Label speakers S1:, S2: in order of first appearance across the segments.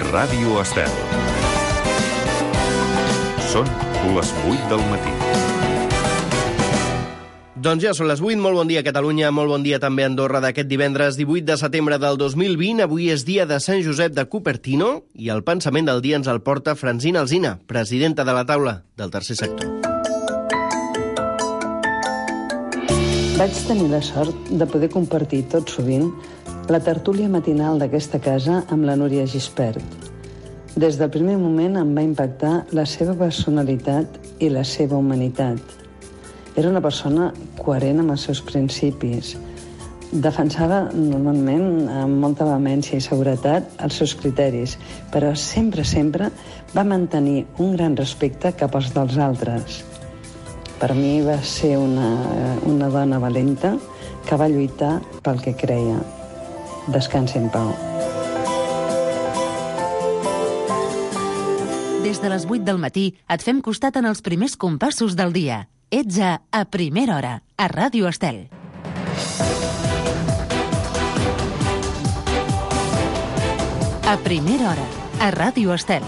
S1: Ràdio Estel. Són les 8 del matí.
S2: Doncs ja són les 8, molt bon dia Catalunya, molt bon dia també a Andorra d'aquest divendres 18 de setembre del 2020. Avui és dia de Sant Josep de Cupertino i el pensament del dia ens el porta Francina Alsina, presidenta de la taula del Tercer Sector.
S3: Vaig tenir la sort de poder compartir tot sovint la tertúlia matinal d'aquesta casa amb la Núria Gispert. Des del primer moment em va impactar la seva personalitat i la seva humanitat. Era una persona coherent amb els seus principis. Defensava normalment amb molta vehemència i seguretat els seus criteris, però sempre va mantenir un gran respecte cap als dels altres. Per mi va ser una dona valenta que va lluitar pel que creia. Descansi en pau.
S4: Des de les 8 del matí et fem costat en els primers compassos del dia. Ets a Primera Hora, a Ràdio Estel. A Primera Hora, a Ràdio Estel.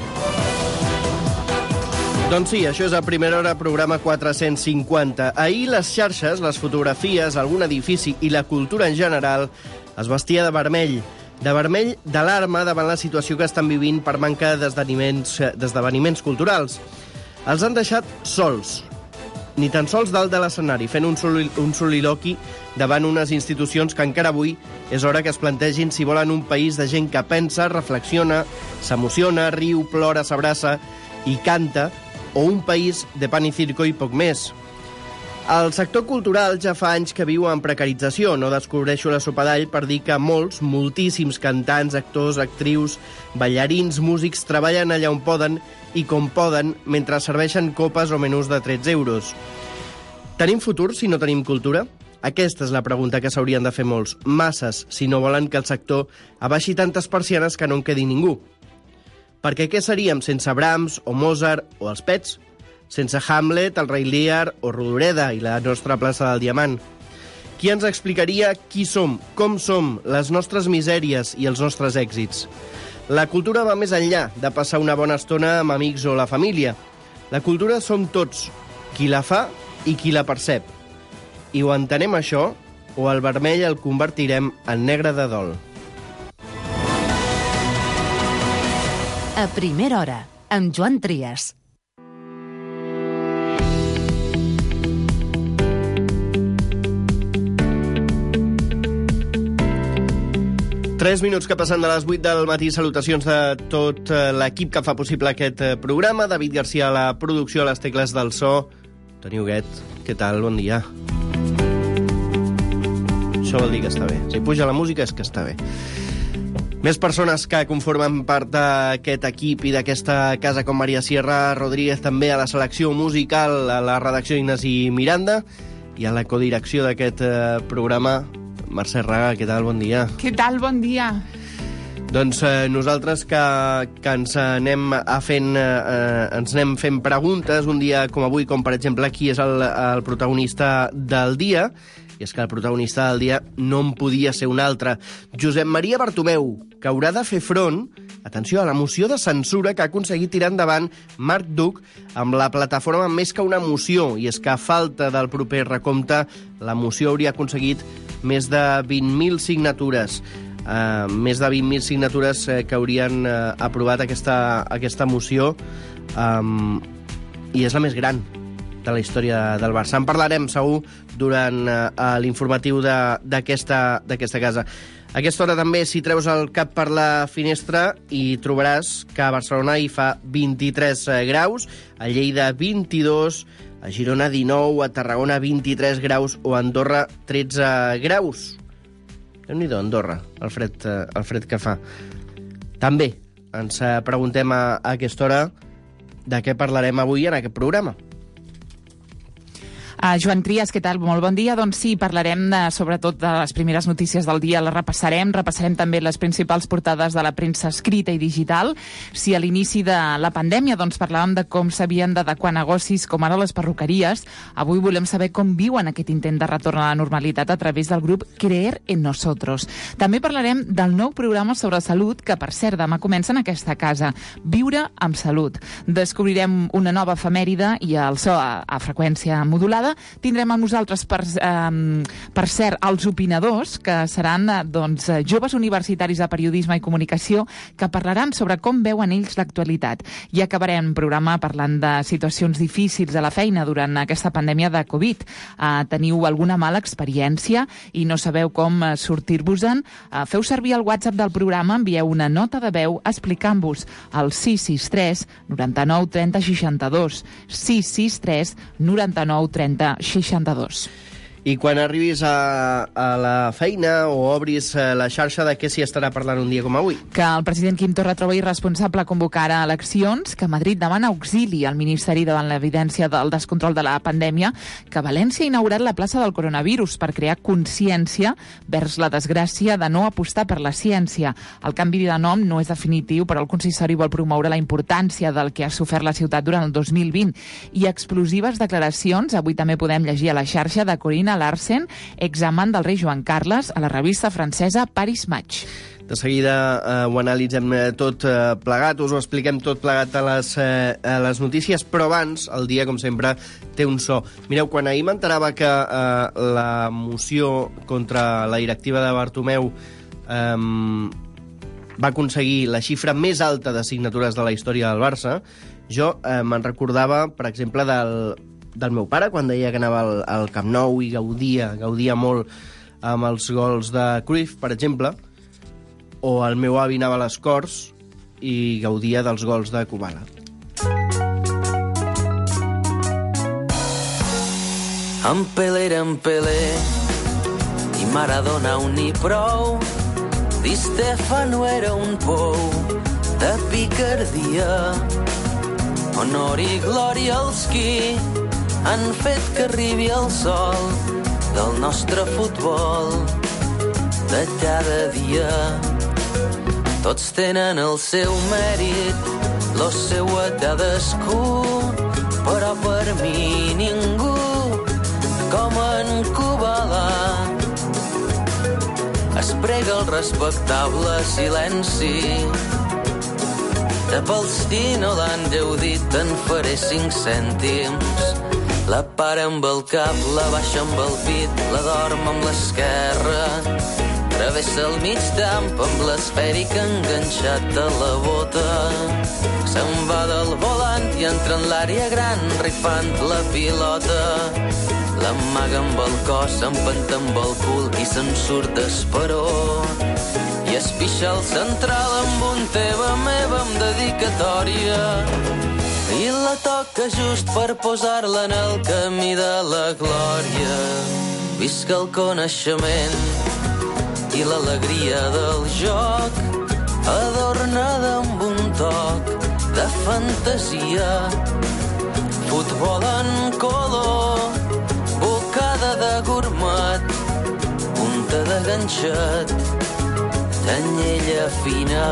S2: Doncs sí, això és a Primera Hora, programa 450. Ahir les xarxes, les fotografies, algun edifici i la cultura en general es vestia de vermell d'alarma davant la situació que estan vivint per manca d'esdeveniments culturals. Els han deixat sols, ni tan sols dalt de l'escenari, fent un soliloqui davant unes institucions que encara avui és hora que es plantegin si volen un país de gent que pensa, reflexiona, s'emociona, riu, plora, s'abraça i canta, o un país de pan i circo i poc més. El sector cultural ja fa anys que viu en precarització. No descobreixo la sopa d'all per dir que moltíssims cantants, actors, actrius, ballarins, músics treballen allà on poden i com poden mentre serveixen copes o menús de 13 euros. Tenim futur si no tenim cultura? Aquesta és la pregunta que s'haurien de fer molts, masses, si no volen que el sector abaixi tantes persianes que no en quedi ningú. Perquè què seríem sense Brahms o Mozart o els Pets? Sense Hamlet, el Rei Lear o Rodoreda i la nostra plaça del Diamant? Qui ens explicaria qui som, com som, les nostres misèries i els nostres èxits? La cultura va més enllà de passar una bona estona amb amics o la família. La cultura som tots, qui la fa i qui la percep. I o entenem això, o el vermell el convertirem en negre de dol.
S4: A Primera Hora, amb Joan Trias.
S2: Tres minuts que passen de les 8 del matí. Salutacions de tot l'equip que fa possible aquest programa. David Garcia a la producció, a les tecles del so. Toni Huguet, què tal? Bon dia. Això vol dir que està bé. Si puja la música és que està bé. Més persones que conformen part d'aquest equip i d'aquesta casa com Maria Sierra Rodríguez, també a la selecció musical, a la redacció Ignasi Miranda i a la codirecció d'aquest programa Mercè Raga. Què tal? Bon dia.
S5: Què tal? Bon dia.
S2: Doncs nosaltres que ens anem fent preguntes un dia com avui, com per exemple qui és el protagonista del dia. I és que el protagonista del dia no en podia ser un altre. Josep Maria Bartomeu, que haurà de fer front, atenció, a la moció de censura que ha aconseguit tirar endavant Marc Duch amb la plataforma Més que una moció. I és que a falta del proper recompte, la moció hauria aconseguit més de 20.000 signatures. Més de 20.000 signatures que haurien aprovat aquesta moció. I és la més gran de la història del Barça. En parlarem segur durant l'informatiu d'aquesta casa. A aquesta hora també, si treus el cap per la finestra, hi trobaràs que a Barcelona hi fa 23 graus, a Lleida 22, a Girona 19, a Tarragona 23 graus o a Andorra 13 graus. Déu-n'hi-do, Andorra, el fred que fa. També ens preguntem a aquesta hora de què parlarem avui en aquest programa.
S5: Joan Trias, què tal? Molt bon dia. Doncs sí, parlarem sobretot de les primeres notícies del dia, les repassarem també les principals portades de la premsa escrita i digital. Si a l'inici de la pandèmia parlàvem de com s'havien d'adequar negocis com ara les perruqueries, avui volem saber com viuen aquest intent de retorn a la normalitat a través del grup Creer en Nosotros. També parlarem del nou programa sobre salut que, per cert, demà comença en aquesta casa, Viure amb Salut. Descobrirem una nova efemèride i el so a freqüència modulada. Tindrem amb nosaltres, per cert, els opinadors, que seran joves universitaris de periodisme i comunicació que parlaran sobre com veuen ells l'actualitat. I acabarem el programa parlant de situacions difícils a la feina durant aquesta pandèmia de Covid. Teniu alguna mala experiència i no sabeu com sortir-vos-en? Feu servir el WhatsApp del programa, envieu una nota de veu explicant-vos al 663 99 30 62. 663 99 30 62.
S2: I quan arribis a la feina o obris la xarxa, de què s'hi estarà parlant un dia com avui?
S5: Que el president Quim Torra troba irresponsable convocar a eleccions, que Madrid demana auxili al Ministeri davant l'evidència del descontrol de la pandèmia, que València ha inaugurat la plaça del coronavirus per crear consciència vers la desgràcia de no apostar per la ciència. El canvi de nom no és definitiu, però el consistori vol promoure la importància del que ha sofert la ciutat durant el 2020. I explosives declaracions, avui també podem llegir a la xarxa, de Corinna Larsen, examant del rei Joan Carles, a la revista francesa Paris Match.
S2: De seguida ho analitzem tot plegat, us ho expliquem tot plegat a les notícies, però abans, el dia, com sempre, té un so. Mireu, quan ahir m'enterava que la moció contra la directiva de Bartomeu va aconseguir la xifra més alta de signatures de la història del Barça, jo me'n recordava, per exemple, del meu pare, quan deia que anava al Camp Nou i gaudia molt amb els gols de Cruyff, per exemple, o el meu avi anava a les Corts i gaudia dels gols de Kubala.
S6: En Pelé era en Pelé i Maradona un i prou. Di Stefano era un pou de picardia. Honor i glòria als qui han fet que arribi el sol del nostre futbol de cada dia. Tots tenen el seu mèrit, lo seu a cadascú, però per mi ningú com en Kubala. Es prega el respectable silenci de Palestino, l'han Déu dit, en faré 5 cèntims. La para amb el cap, la baixa amb el pit, la dorm amb l'esquerra. Travessa el mig camp amb l'esfèric enganxat a la bota. Se'n va del volant i entra en l'àrea gran, rifant la pilota. L'amaga amb el cos, s'empenta amb el cul i se'n surt d'esperó. I es pixa al central amb un teva meva amb dedicatòria. I la toca just per posar-la en el camí de la glòria. Visca el coneixement i l'alegria del joc, adornada amb un toc de fantasia. Futbol en color, bocada de gourmet, punta de ganxet, canyella fina.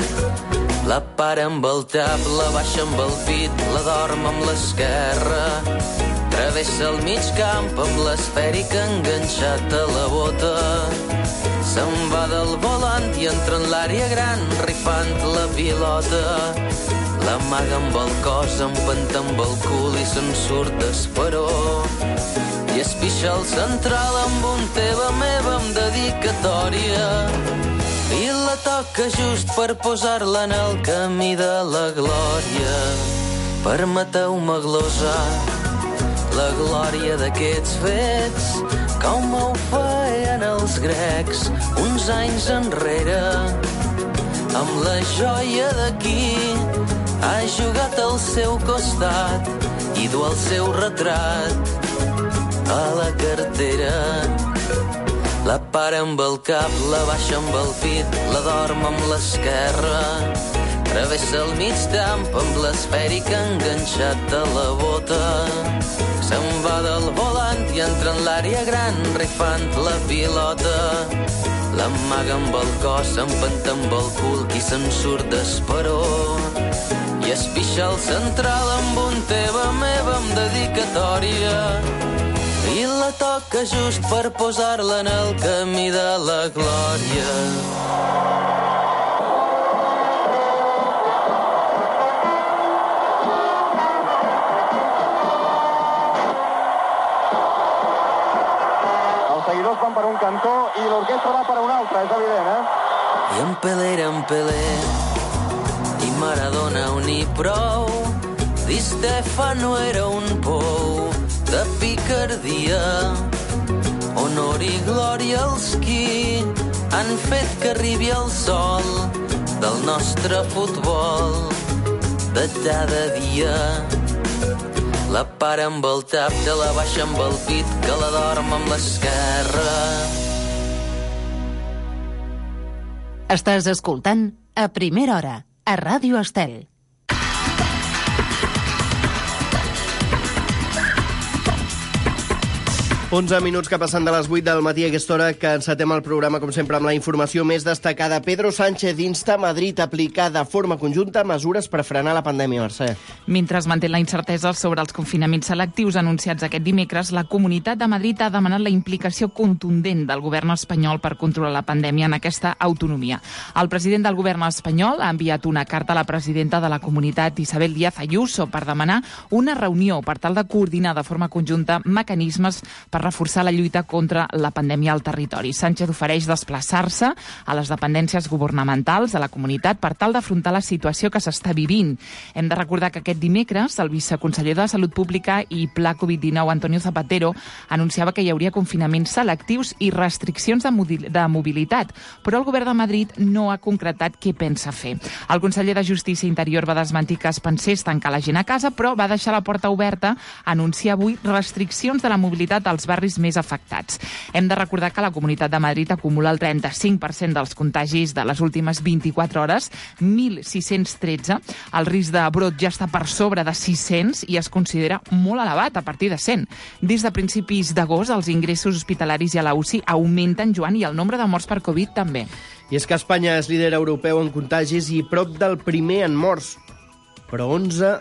S6: La para amb el tap, la baixa amb el pit, la dorm amb l'esquerra. Travessa el mig camp amb l'esfèric enganxat a la bota. Se'n va del volant i entra en l'àrea gran, rifant la pilota. L'amaga amb el cos, empenta amb el cul i se'n surt d'esperó. I es pixa al central amb un teva meva amb dedicatòria. I la toca just per posar-la en el camí de la glòria. Permeteu-me glosar la glòria d'aquests fets, com ho feien els grecs uns anys enrere, amb la joia de qui ha jugat al seu costat i du el seu retrat a la cartera. La para amb el cap, la baixa amb el pit, la dorm amb l'esquerra. travessa el mig camp amb l'esfèrica enganxat a la bota. Se'n va del volant i entra en l'àrea gran, rifant la pilota. L'amaga amb el cos, s'empenta amb el cul i se'n surt d'esperó. I es pixa al central amb un teva meva amb dedicatòria. I la toca just per posar-la en el camí de la glòria.
S7: Els seguidors van per un cantó i l'orquestra va per un altre, és evident,
S6: I en Pelé, i Maradona un i prou, Di Stefano era un pou de picardia, honor i glòria als qui han fet que arribi el sol del nostre futbol de cada dia. La para amb el tap, te la baixa amb el pit, que la dorm amb l'esquerra.
S4: Estàs escoltant A Primera Hora, a Ràdio Estel.
S2: 11 minuts que passen de les 8 del matí a aquesta hora, que encetem el programa, com sempre, amb la informació més destacada. Pedro Sánchez insta a Madrid a aplicar de forma conjunta mesures per frenar la pandèmia, Mercè.
S5: Mentre es manté la incertesa sobre els confinaments selectius anunciats aquest dimecres, la Comunitat de Madrid ha demanat la implicació contundent del govern espanyol per controlar la pandèmia en aquesta autonomia. El president del govern espanyol ha enviat una carta a la presidenta de la Comunitat, Isabel Díaz Ayuso, per demanar una reunió per tal de coordinar de forma conjunta mecanismes per reforçar la lluita contra la pandèmia al territori. Sánchez ofereix desplaçar-se a les dependències governamentals de la comunitat per tal d'afrontar la situació que s'està vivint. Hem de recordar que aquest dimecres el viceconseller de Salut Pública i Pla Covid-19, Antonio Zapatero, anunciava que hi hauria confinaments selectius i restriccions de mobilitat, però el govern de Madrid no ha concretat què pensa fer. El conseller de Justícia i Interior va desmentir que es pensés tancar la gent a casa, però va deixar la porta oberta a anunciar avui restriccions de la mobilitat als barris més afectats. Hem de recordar que la Comunitat de Madrid acumula el 35% dels contagis de les últimes 24 hores, 1.613. El risc de brot ja està per sobre de 600 i es considera molt elevat, a partir de 100. Des de principis d'agost, els ingressos hospitalaris i a la UCI augmenten, Joan, i el nombre de morts per Covid també.
S2: I és que Espanya és líder europeu en contagis i prop del primer en morts, però 11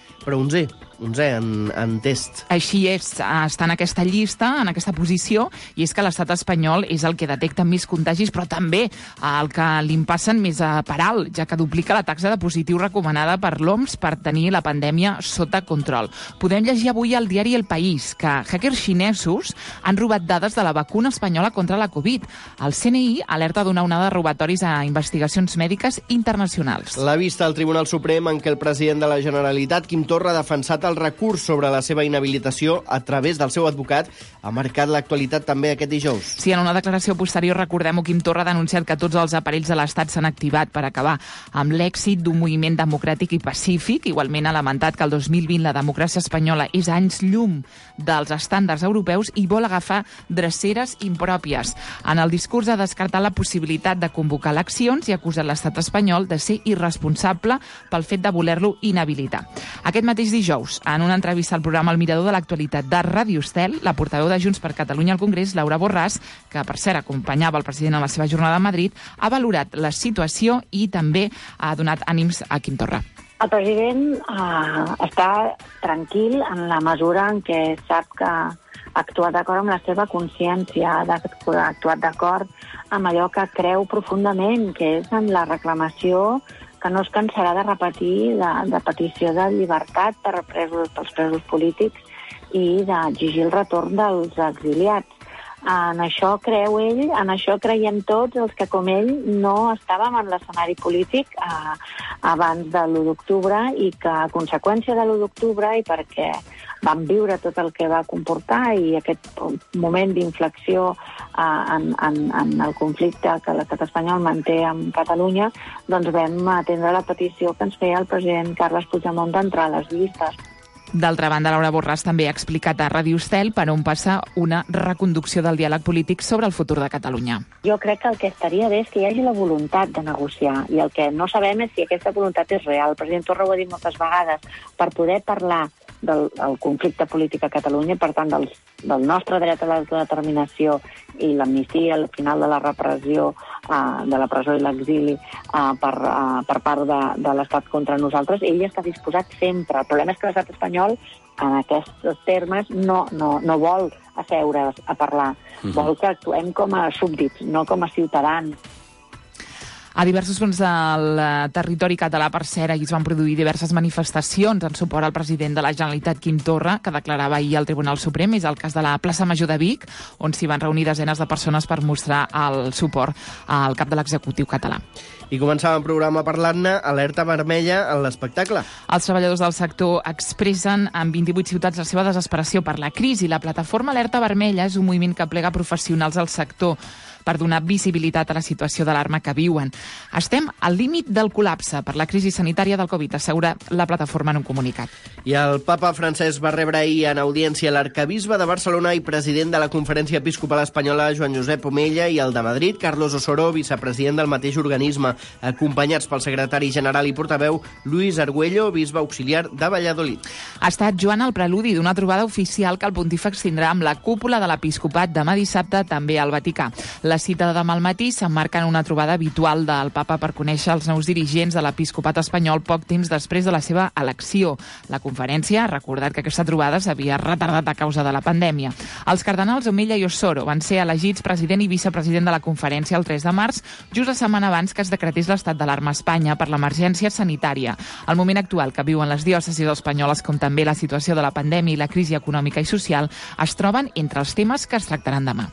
S2: en test.
S5: Així és, està en aquesta llista, en aquesta posició, i és que l'estat espanyol és el que detecta més contagis, però també el que li passen més per alt, ja que duplica la taxa de positiu recomanada per l'OMS per tenir la pandèmia sota control. Podem llegir avui al diari El País que hackers xinesos han robat dades de la vacuna espanyola contra la Covid. El CNI alerta d'una onada de robatoris a investigacions mèdiques internacionals.
S2: La vista al Tribunal Suprem en què el president de la Generalitat, Quim Torra, ha defensat el recurs sobre la seva inhabilitació a través del seu advocat, ha marcat l'actualitat també aquest dijous.
S5: Sí, en una declaració posterior, recordem-ho, Quim Torra ha denunciat que tots els aparells de l'Estat s'han activat per acabar amb l'èxit d'un moviment democràtic i pacífic. Igualment ha lamentat que el 2020 la democràcia espanyola és anys llum dels estàndards europeus i vol agafar dreceres impròpies. En el discurs ha descartat la possibilitat de convocar eleccions i ha acusat l'estat espanyol de ser irresponsable pel fet de voler-lo inhabilitar. Aquest mateix dijous, en una entrevista al programa El Mirador de l'Actualitat de Ràdio Estel, la portaveu de Junts per Catalunya al Congrés, Laura Borràs, que per cert acompanyava el president en la seva jornada a Madrid, ha valorat la situació i també ha donat ànims a Quim Torra.
S8: El president està tranquil en la mesura en què sap que ha actuat d'acord amb la seva consciència, ha actuat d'acord amb allò que creu profundament, que és en la reclamació que no es cansarà de repetir de petició de llibertat pels presos polítics i d'exigir el retorn dels exiliats. En això creu ell, en això creiem tots els que, com ell, no estàvem en l'escenari polític abans de l'1 d'octubre i que, a conseqüència de l'1 d'octubre i perquè vam viure tot el que va comportar i aquest moment d'inflexió en el conflicte que l'estat espanyol manté amb Catalunya, doncs vam atendre la petició que ens feia el president Carles Puigdemont d'entrar a les llistes.
S5: D'altra banda, Laura Borràs també ha explicat a Ràdio Estel per on passa una reconducció del diàleg polític sobre el futur de Catalunya.
S8: Jo crec que el que estaria bé és que hi hagi la voluntat de negociar, i el que no sabem és si aquesta voluntat és real. El president Torra ho ha dit moltes vegades, per poder parlar del conflicte polític a Catalunya, per tant, del nostre dret a l'autodeterminació i l'amnistia al final de la repressió, de la presó i l'exili per part de l'Estat contra nosaltres, ell està disposat sempre. El problema és que l'Estat espanyol, en aquests termes, no vol asseure's a parlar. Vol que actuem com a súbdits, no com a ciutadans.
S5: A diversos punts del territori català, per cert, ahir es van produir diverses manifestacions en suport al president de la Generalitat, Quim Torra, que declarava ahir al Tribunal Suprem. És el cas de la plaça Major de Vic, on s'hi van reunir desenes de persones per mostrar el suport al cap de l'executiu català.
S2: I començàvem el programa parlant-ne alerta vermella en l'espectacle.
S5: Els treballadors del sector expressen en 28 ciutats la seva desesperació per la crisi. La plataforma Alerta Vermella és un moviment que plega professionals del sector per donar visibilitat a la situació d'alarma que viuen. Estem al límit del col·lapse per la crisi sanitària del Covid, assegura la plataforma en un comunicat.
S2: I el papa Francesc va rebre ahir en audiència l'arcabisbe de Barcelona i president de la Conferència Episcopal Espanyola, Joan Josep Omella, i el de Madrid, Carlos Osoro, vicepresident del mateix organisme, acompanyats pel secretari general i portaveu Luis Argüello, bisbe auxiliar de Valladolid.
S5: Ha estat, Joan, el preludi d'una trobada oficial que el pontífex tindrà amb la cúpula de l'episcopat demà dissabte també al Vaticà. La cita de demà al matí s'emmarca en una trobada habitual del papa per conèixer els nous dirigents de l'episcopat espanyol poc temps després de la seva elecció. La conferència ha recordat que aquesta trobada s'havia retardat a causa de la pandèmia. Els cardenals Omella i Osoro van ser elegits president i vicepresident de la conferència el 3 de març, just la setmana abans que es decretés l'estat d'alarma a Espanya per l'emergència sanitària. El moment actual que viuen les diòcesis espanyoles, com també la situació de la pandèmia i la crisi econòmica i social, es troben entre els temes que es tractaran demà.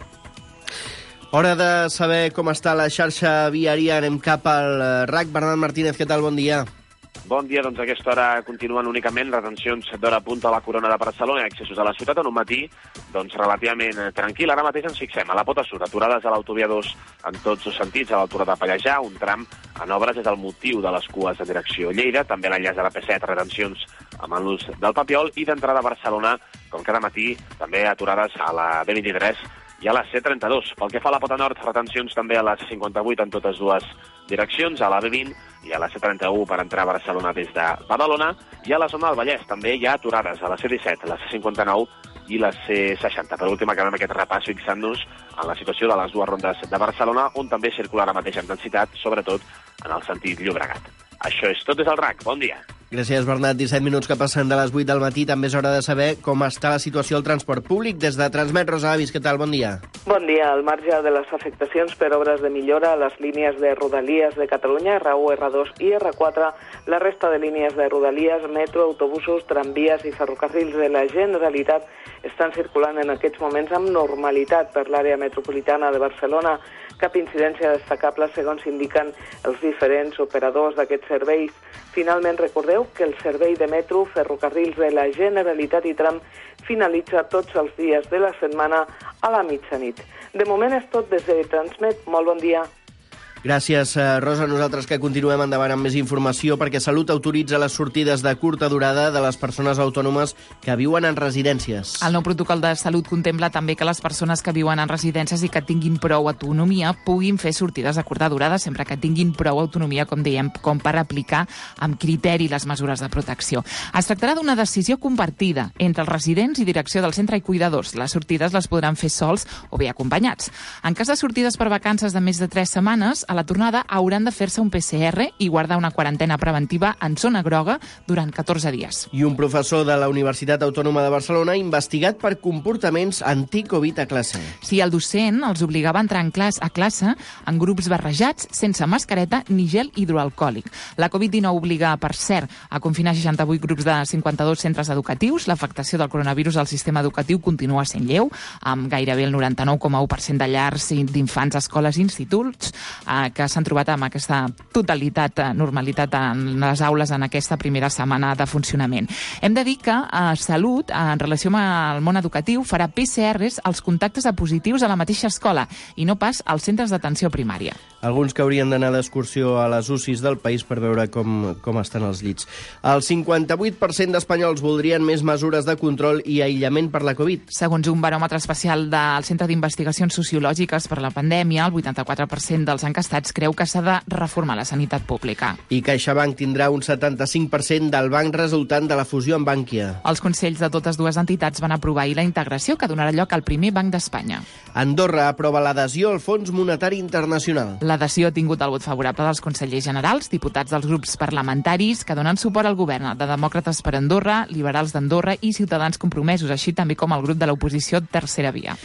S2: Hora de saber com està la xarxa viària. Anem cap al RAC. Bernat Martínez, què tal? Bon dia.
S9: Bon dia, doncs a aquesta hora continuen únicament retencions d'hora punta a la Corona de Barcelona i accessos a la ciutat en un matí doncs relativament tranquil. Ara mateix ens fixem a la Pota Sud, aturades a l'autovia 2 en tots els sentits a l'altura de Pallejà. Un tram en obres és el motiu de les cues de direcció Lleida, també l'enllaç de la P7, retencions amb l'ús del Papiol, i d'entrada a Barcelona, com cada matí, també aturades a la B23 i a la C32. Pel que fa a la Pota Nord, retencions també a la C58 en totes dues direccions, a la B20 i a la C31 per entrar a Barcelona des de Badalona, i a la zona del Vallès també hi ha aturades a la C17, la C59 i la C60. Per últim, acabem aquest repàs fixant-nos en la situació de les dues rondes de Barcelona, on també circula ara mateix amb densitat, sobretot en el sentit Llobregat. Això és tot des del RAC. Bon dia.
S2: Gràcies, Bernat. 17 minuts que passen de les 8 del matí. També és hora de saber com està la situació al transport públic. Des de Transmet, Rosa Avis, què tal? Bon dia.
S10: Bon dia. Al marge de les afectacions per obres de millora a les línies de Rodalies de Catalunya, R1, R2 i R4, la resta de línies de Rodalies, metro, autobusos, tramvies i ferrocarrils de la Generalitat estan circulant en aquests moments amb normalitat per l'àrea metropolitana de Barcelona. Cap incidència destacable, segons indiquen els diferents operadors d'aquests serveis. Finalment, recordeu que el servei de metro, ferrocarrils de la Generalitat i tram finalitza tots els dies de la setmana a la mitjanit. De moment és tot des de Transmet. Molt bon dia.
S2: Gràcies, Rosa. Nosaltres que continuem endavant amb més informació, perquè Salut autoritza les sortides de curta durada de les persones autònomes que viuen en residències.
S5: El nou protocol de Salut contempla també que les persones que viuen en residències i que tinguin prou autonomia puguin fer sortides de curta durada, sempre que tinguin prou autonomia, com dèiem, com per aplicar amb criteri les mesures de protecció. Es tractarà d'una decisió compartida entre els residents i direcció del centre i cuidadors. Les sortides les podran fer sols o bé acompanyats. En cas de sortides per vacances de més de 3 setmanes, a la tornada hauran de fer-se un PCR i guardar una quarantena preventiva en zona groga durant 14 dies.
S2: I un professor de la Universitat Autònoma de Barcelona investigat per comportaments anti-Covid a classe.
S5: Sí, el docent els obligava a entrar a classe en grups barrejats, sense mascareta ni gel hidroalcohòlic. La Covid-19 obliga, per cert, a confinar 68 grups de 52 centres educatius. L'afectació del coronavirus al sistema educatiu continua sent lleu, amb gairebé el 99,1% de llars d'infants, escoles i instituts que s'han trobat amb aquesta normalitat en les aules en aquesta primera setmana de funcionament. Hem de dir que Salut, en relació amb el món educatiu, farà PCRs als contactes de positius a la mateixa escola i no pas als centres d'atenció primària.
S2: Alguns que haurien d'anar d'excursió a les UCIs del país per veure com estan els llits. El 58% d'espanyols voldrien més mesures de control i aïllament per la Covid.
S5: Segons un baròmetre especial del Centre d'Investigacions Sociològiques per la pandèmia, el 84% dels enquestats creu que s'ha de reformar la sanitat pública.
S2: I CaixaBank tindrà un 75% del banc resultant de la fusió amb Bankia.
S5: Els consells de totes dues entitats van aprovar ahir la integració que donarà lloc al primer banc d'Espanya.
S2: Andorra aprova l'adhesió al Fons Monetari Internacional.
S5: L'adhesió ha tingut el vot favorable dels consellers generals, diputats dels grups parlamentaris que donen suport al govern de Demòcrates per Andorra, Liberals d'Andorra i Ciutadans Compromesos, així també com el grup de l'oposició Tercera Via.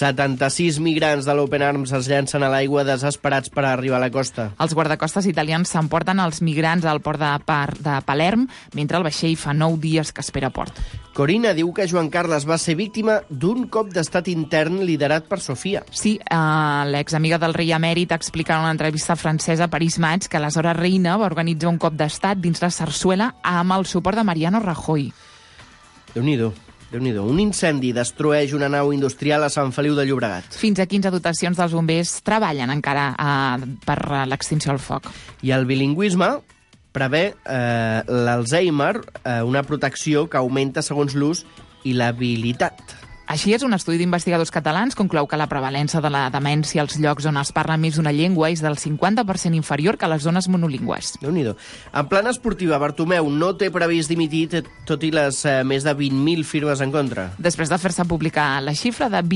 S2: 76 migrants de l'Open Arms es llancen a l'aigua desesperats per arribar a la costa.
S5: Els guardacostes italians s'emporten els migrants al port de Palerm, mentre el vaixell fa 9 dies que espera a port.
S2: Corina diu que Joan Carles va ser víctima d'un cop d'estat intern liderat per Sofia.
S5: Sí, l'examiga del rei emèrit explica en una entrevista francesa a París Match que aleshores reina va organitzar un cop d'estat dins la Sarsuela amb el suport de Mariano Rajoy.
S2: Déu-n'hi-do. Un incendi destrueix una nau industrial a Sant Feliu de Llobregat.
S5: Fins a 15 dotacions dels bombers treballen encara per l'extinció del foc.
S2: I el bilingüisme prevé l'Alzheimer, una protecció que augmenta segons l'ús i l'habilitat.
S5: Així és, un estudi d'investigadors catalans conclou que la prevalença de la demència als llocs on es parla més d'una llengua és del 50% inferior que a les zones monolingües.
S2: Déu-n'hi-do. En plan esportiva, Bartomeu no té previst dimitir tot i les més de 20.000 firmes en contra.
S5: Després de fer-se publicar la xifra de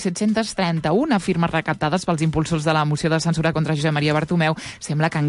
S5: 20.731 firmes recaptades pels impulsors de la moció de censura contra Josep Maria Bartomeu, sembla que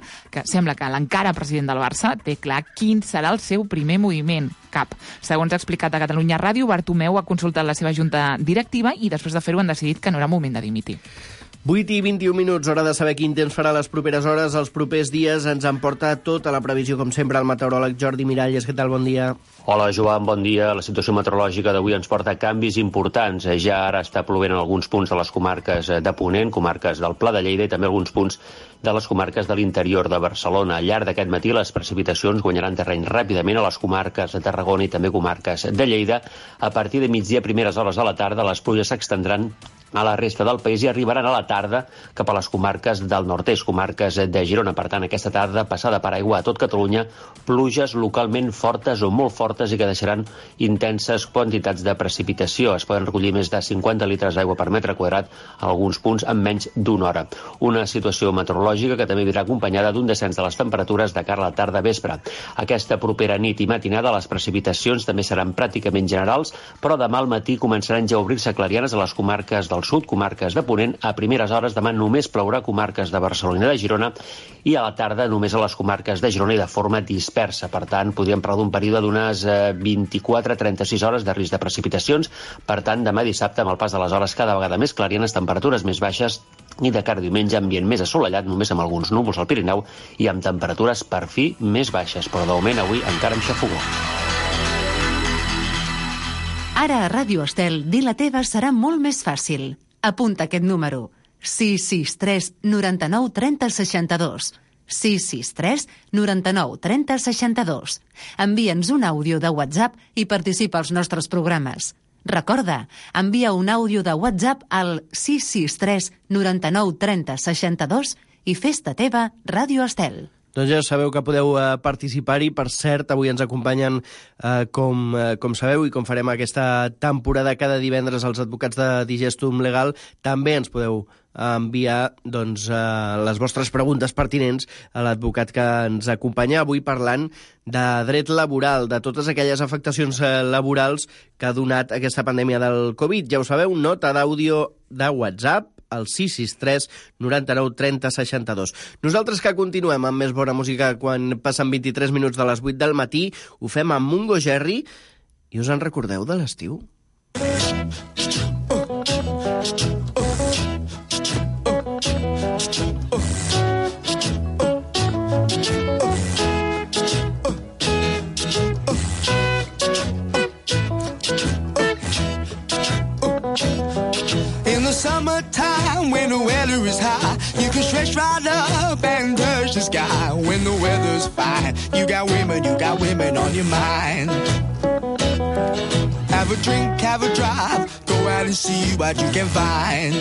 S5: l'encara president del Barça té clar quin serà el seu primer moviment. Cap. Segons ha explicat a Catalunya Ràdio, Bartomeu ha consultat la seva junta directiva i després de fer-ho han decidit que no era moment de dimitir.
S2: 8 i 21 minuts, hora de saber quin temps farà les properes hores. Els propers dies ens emporta tota la previsió, com sempre, el meteoròleg Jordi Miralles. Què tal? Bon dia.
S11: Hola, Joan, bon dia. La situació meteorològica d'avui ens porta canvis importants. Ja ara està plovent en alguns punts de les comarques de Ponent, comarques del Pla de Lleida i també alguns punts de les comarques de l'interior de Barcelona. Al llarg d'aquest matí les precipitacions guanyaran terreny ràpidament a les comarques de Tarragona i també comarques de Lleida. A partir de migdia, primeres hores de la tarda, les pluges s'extendran a la resta del país i arribaran a la tarda cap a les comarques del nord-est, comarques de Girona. Per tant, aquesta tarda, passada per aigua a tot Catalunya, pluges localment fortes o molt fortes i que deixaran intenses quantitats de precipitació. Es poden recollir més de 50 litres d'aigua per metre quadrat a alguns punts en menys d'una hora. Una situació meteorològica que també vindrà acompanyada d'un descens de les temperatures de cara a la tarda-vespre. Aquesta propera nit i matinada les precipitacions també seran pràcticament generals, però demà al matí començaran ja a obrir-se clarianes a les comarques del sud, comarques de Ponent. A primeres hores demà només plourà comarques de Barcelona i de Girona i a la tarda només a les comarques de Girona i de forma dispersa. Per tant, podríem parlar d'un període d'unes 24-36 hores de risc de precipitacions. Per tant, demà dissabte, amb el pas de les hores cada vegada més clarianes, temperatures més baixes i de cara a diumenge ambient més assolellat, només amb alguns núvols al Pirineu i amb temperatures per fi més baixes, però de moment avui encara amb xafogó.
S4: Ara a Ràdio Estel, dir la teva serà molt més fàcil. Apunta aquest número. 663 99 30 62. 663 99 30 62. Envia'ns un àudio de WhatsApp i participa als nostres programes. Recorda, envia un àudio de WhatsApp al 663 99 30 62 i fes-te teva Ràdio Estel.
S2: Doncs ja sabeu que podeu participar-hi. Per cert, avui ens acompanyen, com sabeu, i com farem aquesta temporada cada divendres els advocats de Digestum Legal. També ens podeu enviar les vostres preguntes pertinents a l'advocat que ens acompanya avui parlant de dret laboral, de totes aquelles afectacions laborals que ha donat aquesta pandèmia del Covid. Ja ho sabeu, nota d'àudio de WhatsApp al 663 99 30 62. Nosaltres que continuem amb més bona música quan passen 23 minuts de les 8 del matí, ho fem amb Mungo Jerry. I us en recordeu de l'estiu?
S12: Summertime when the weather is high, you can stretch right sky when the weather's fine. You got women on your mind. Have a drink, have a drive, go out and see what you can find.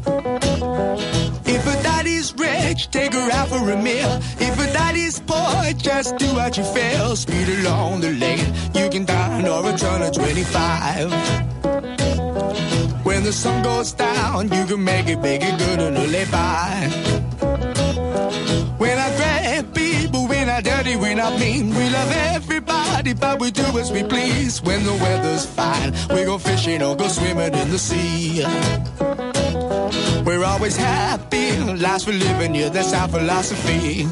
S12: If a daddy's rich, take her out for a meal. If a daddy's poor, just do what you feel. Speed along the lane, you can dine or a ton of 25. When the sun goes down, you can make it big and good and lay by. We're not great people, we're not dirty, we're not mean. We love everybody, but we do as we please. When the weather's fine, we go fishing or go swimming in the sea. We're always happy, lives we're living, yeah, that's our philosophy.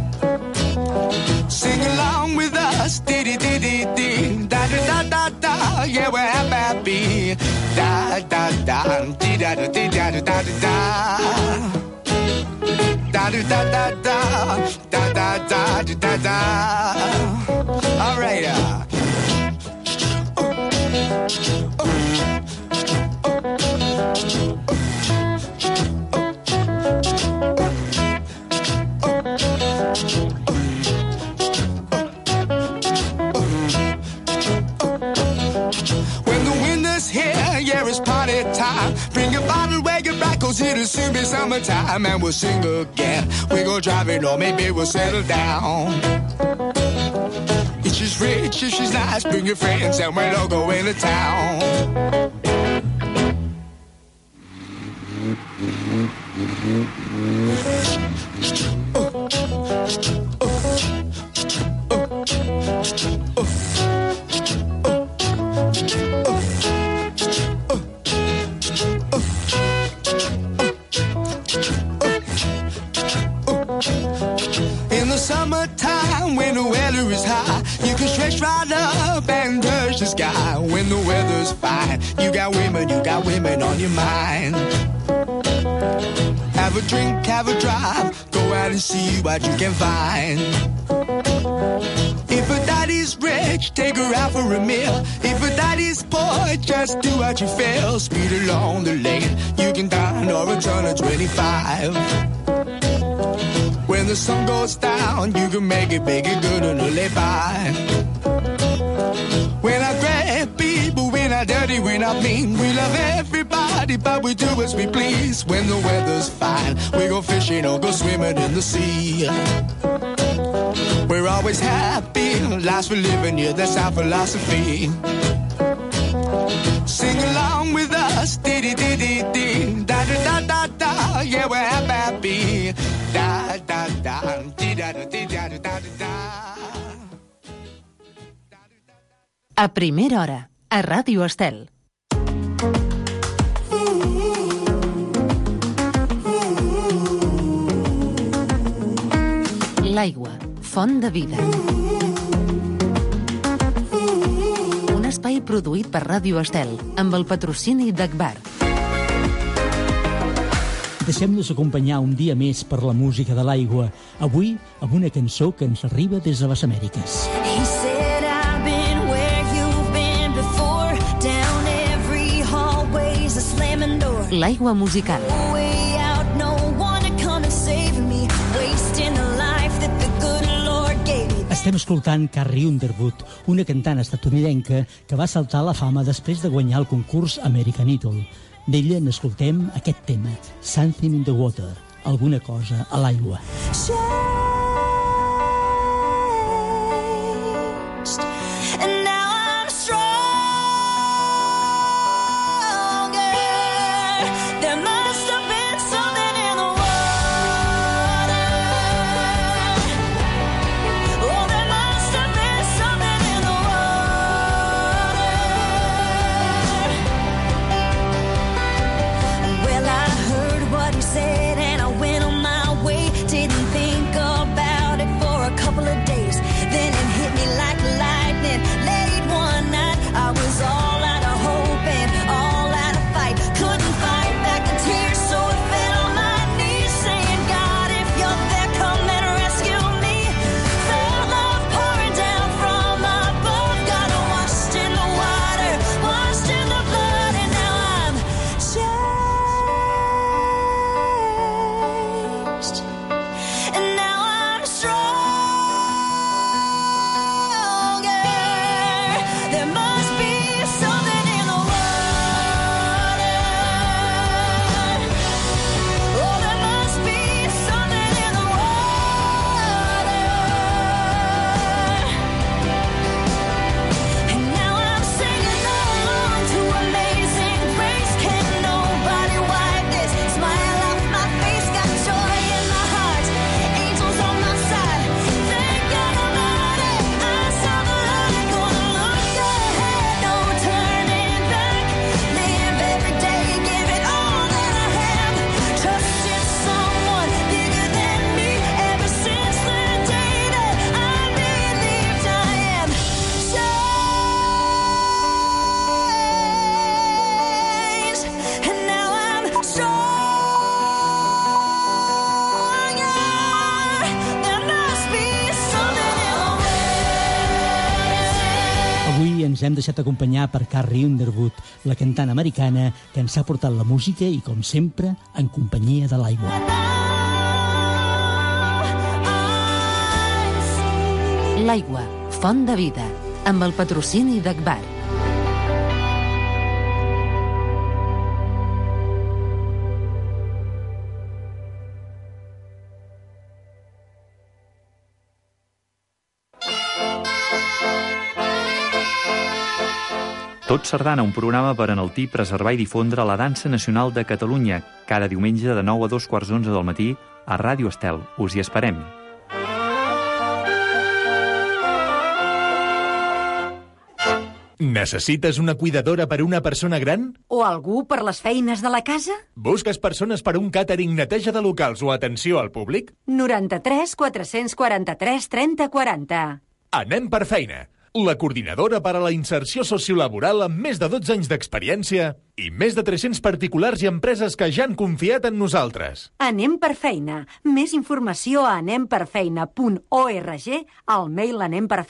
S12: Sing along with us, dee-dee-dee-dee-dee, da-da-da-da-da, yeah, we're happy, da-da-da, dee-da-da-dee-da-da-da-da. Da-da-da-da-da, da-da-da-da-da-da. All right, it's party time. Bring a bottle where your back goes, it'll soon be summertime. And we'll sing again. We go driving or maybe we'll settle down. If she's rich, if she's nice, bring your friends and we'll all go into town. Summertime, when the weather is high, you can stretch right up and touch the sky. When the weather's fine, you got women on your mind. Have a drink, have a drive, go out and see what you can find. If a daddy's rich, take her out for a meal. If a daddy's poor, just do what you feel. Speed along the lane, you can dine or a ton of 25. When the sun goes down, you can make it big and good and lay by. We're not great people, we're not dirty, we're not mean. We love everybody, but we do as we please. When the weather's fine, we go fishing or go swimming in the sea. We're always happy, lives we're living, yeah, that's our philosophy. Sing along with us, dee-dee-dee-dee-dee, da-da-da-da-da, yeah, we're happy, da-da-da, dee-da-da-dee-da-da-da-da.
S4: A primera hora, a Ràdio Estel. L'aigua, font de vida. Un espai produït per Ràdio Estel, amb el patrocini d'Agbar.
S13: Deixem-nos acompanyar un dia més per la música de l'aigua, avui amb una cançó que ens arriba des de les Amèriques. L'aigua musical. Estem escoltant Carrie Underwood, una cantant estatunidenca que va saltar a la fama després de guanyar el concurs American Idol. D'ella n'escoltem aquest tema, Something in the Water, alguna cosa a l'aigua.
S14: Said and I went on my way, didn't think
S13: ens hem deixat acompanyar per Carrie Underwood, la cantant americana que ens ha portat la música i, com sempre, en companyia de l'aigua.
S4: L'aigua, font de vida, amb el patrocini d'Agbar.
S14: Tot Sardana, un programa per enaltir, preservar i difondre la dansa nacional de Catalunya, cada diumenge de 9 a 2:15 del matí a Ràdio Estel. Us hi esperem.
S15: Necessites una cuidadora per a una persona gran?
S16: O algú per les feines de la casa?
S15: Busques persones per a un càtering, neteja de locals o atenció al públic?
S16: 93 443 30 40.
S15: Anem per feina. La coordinadora per a la inserció sociolaboral amb més de 12 anys d'experiència i més de 300 particulars i empreses que ja han confiat en nosaltres.
S16: Anem per feina. Més informació a anemperfeina.org, al mail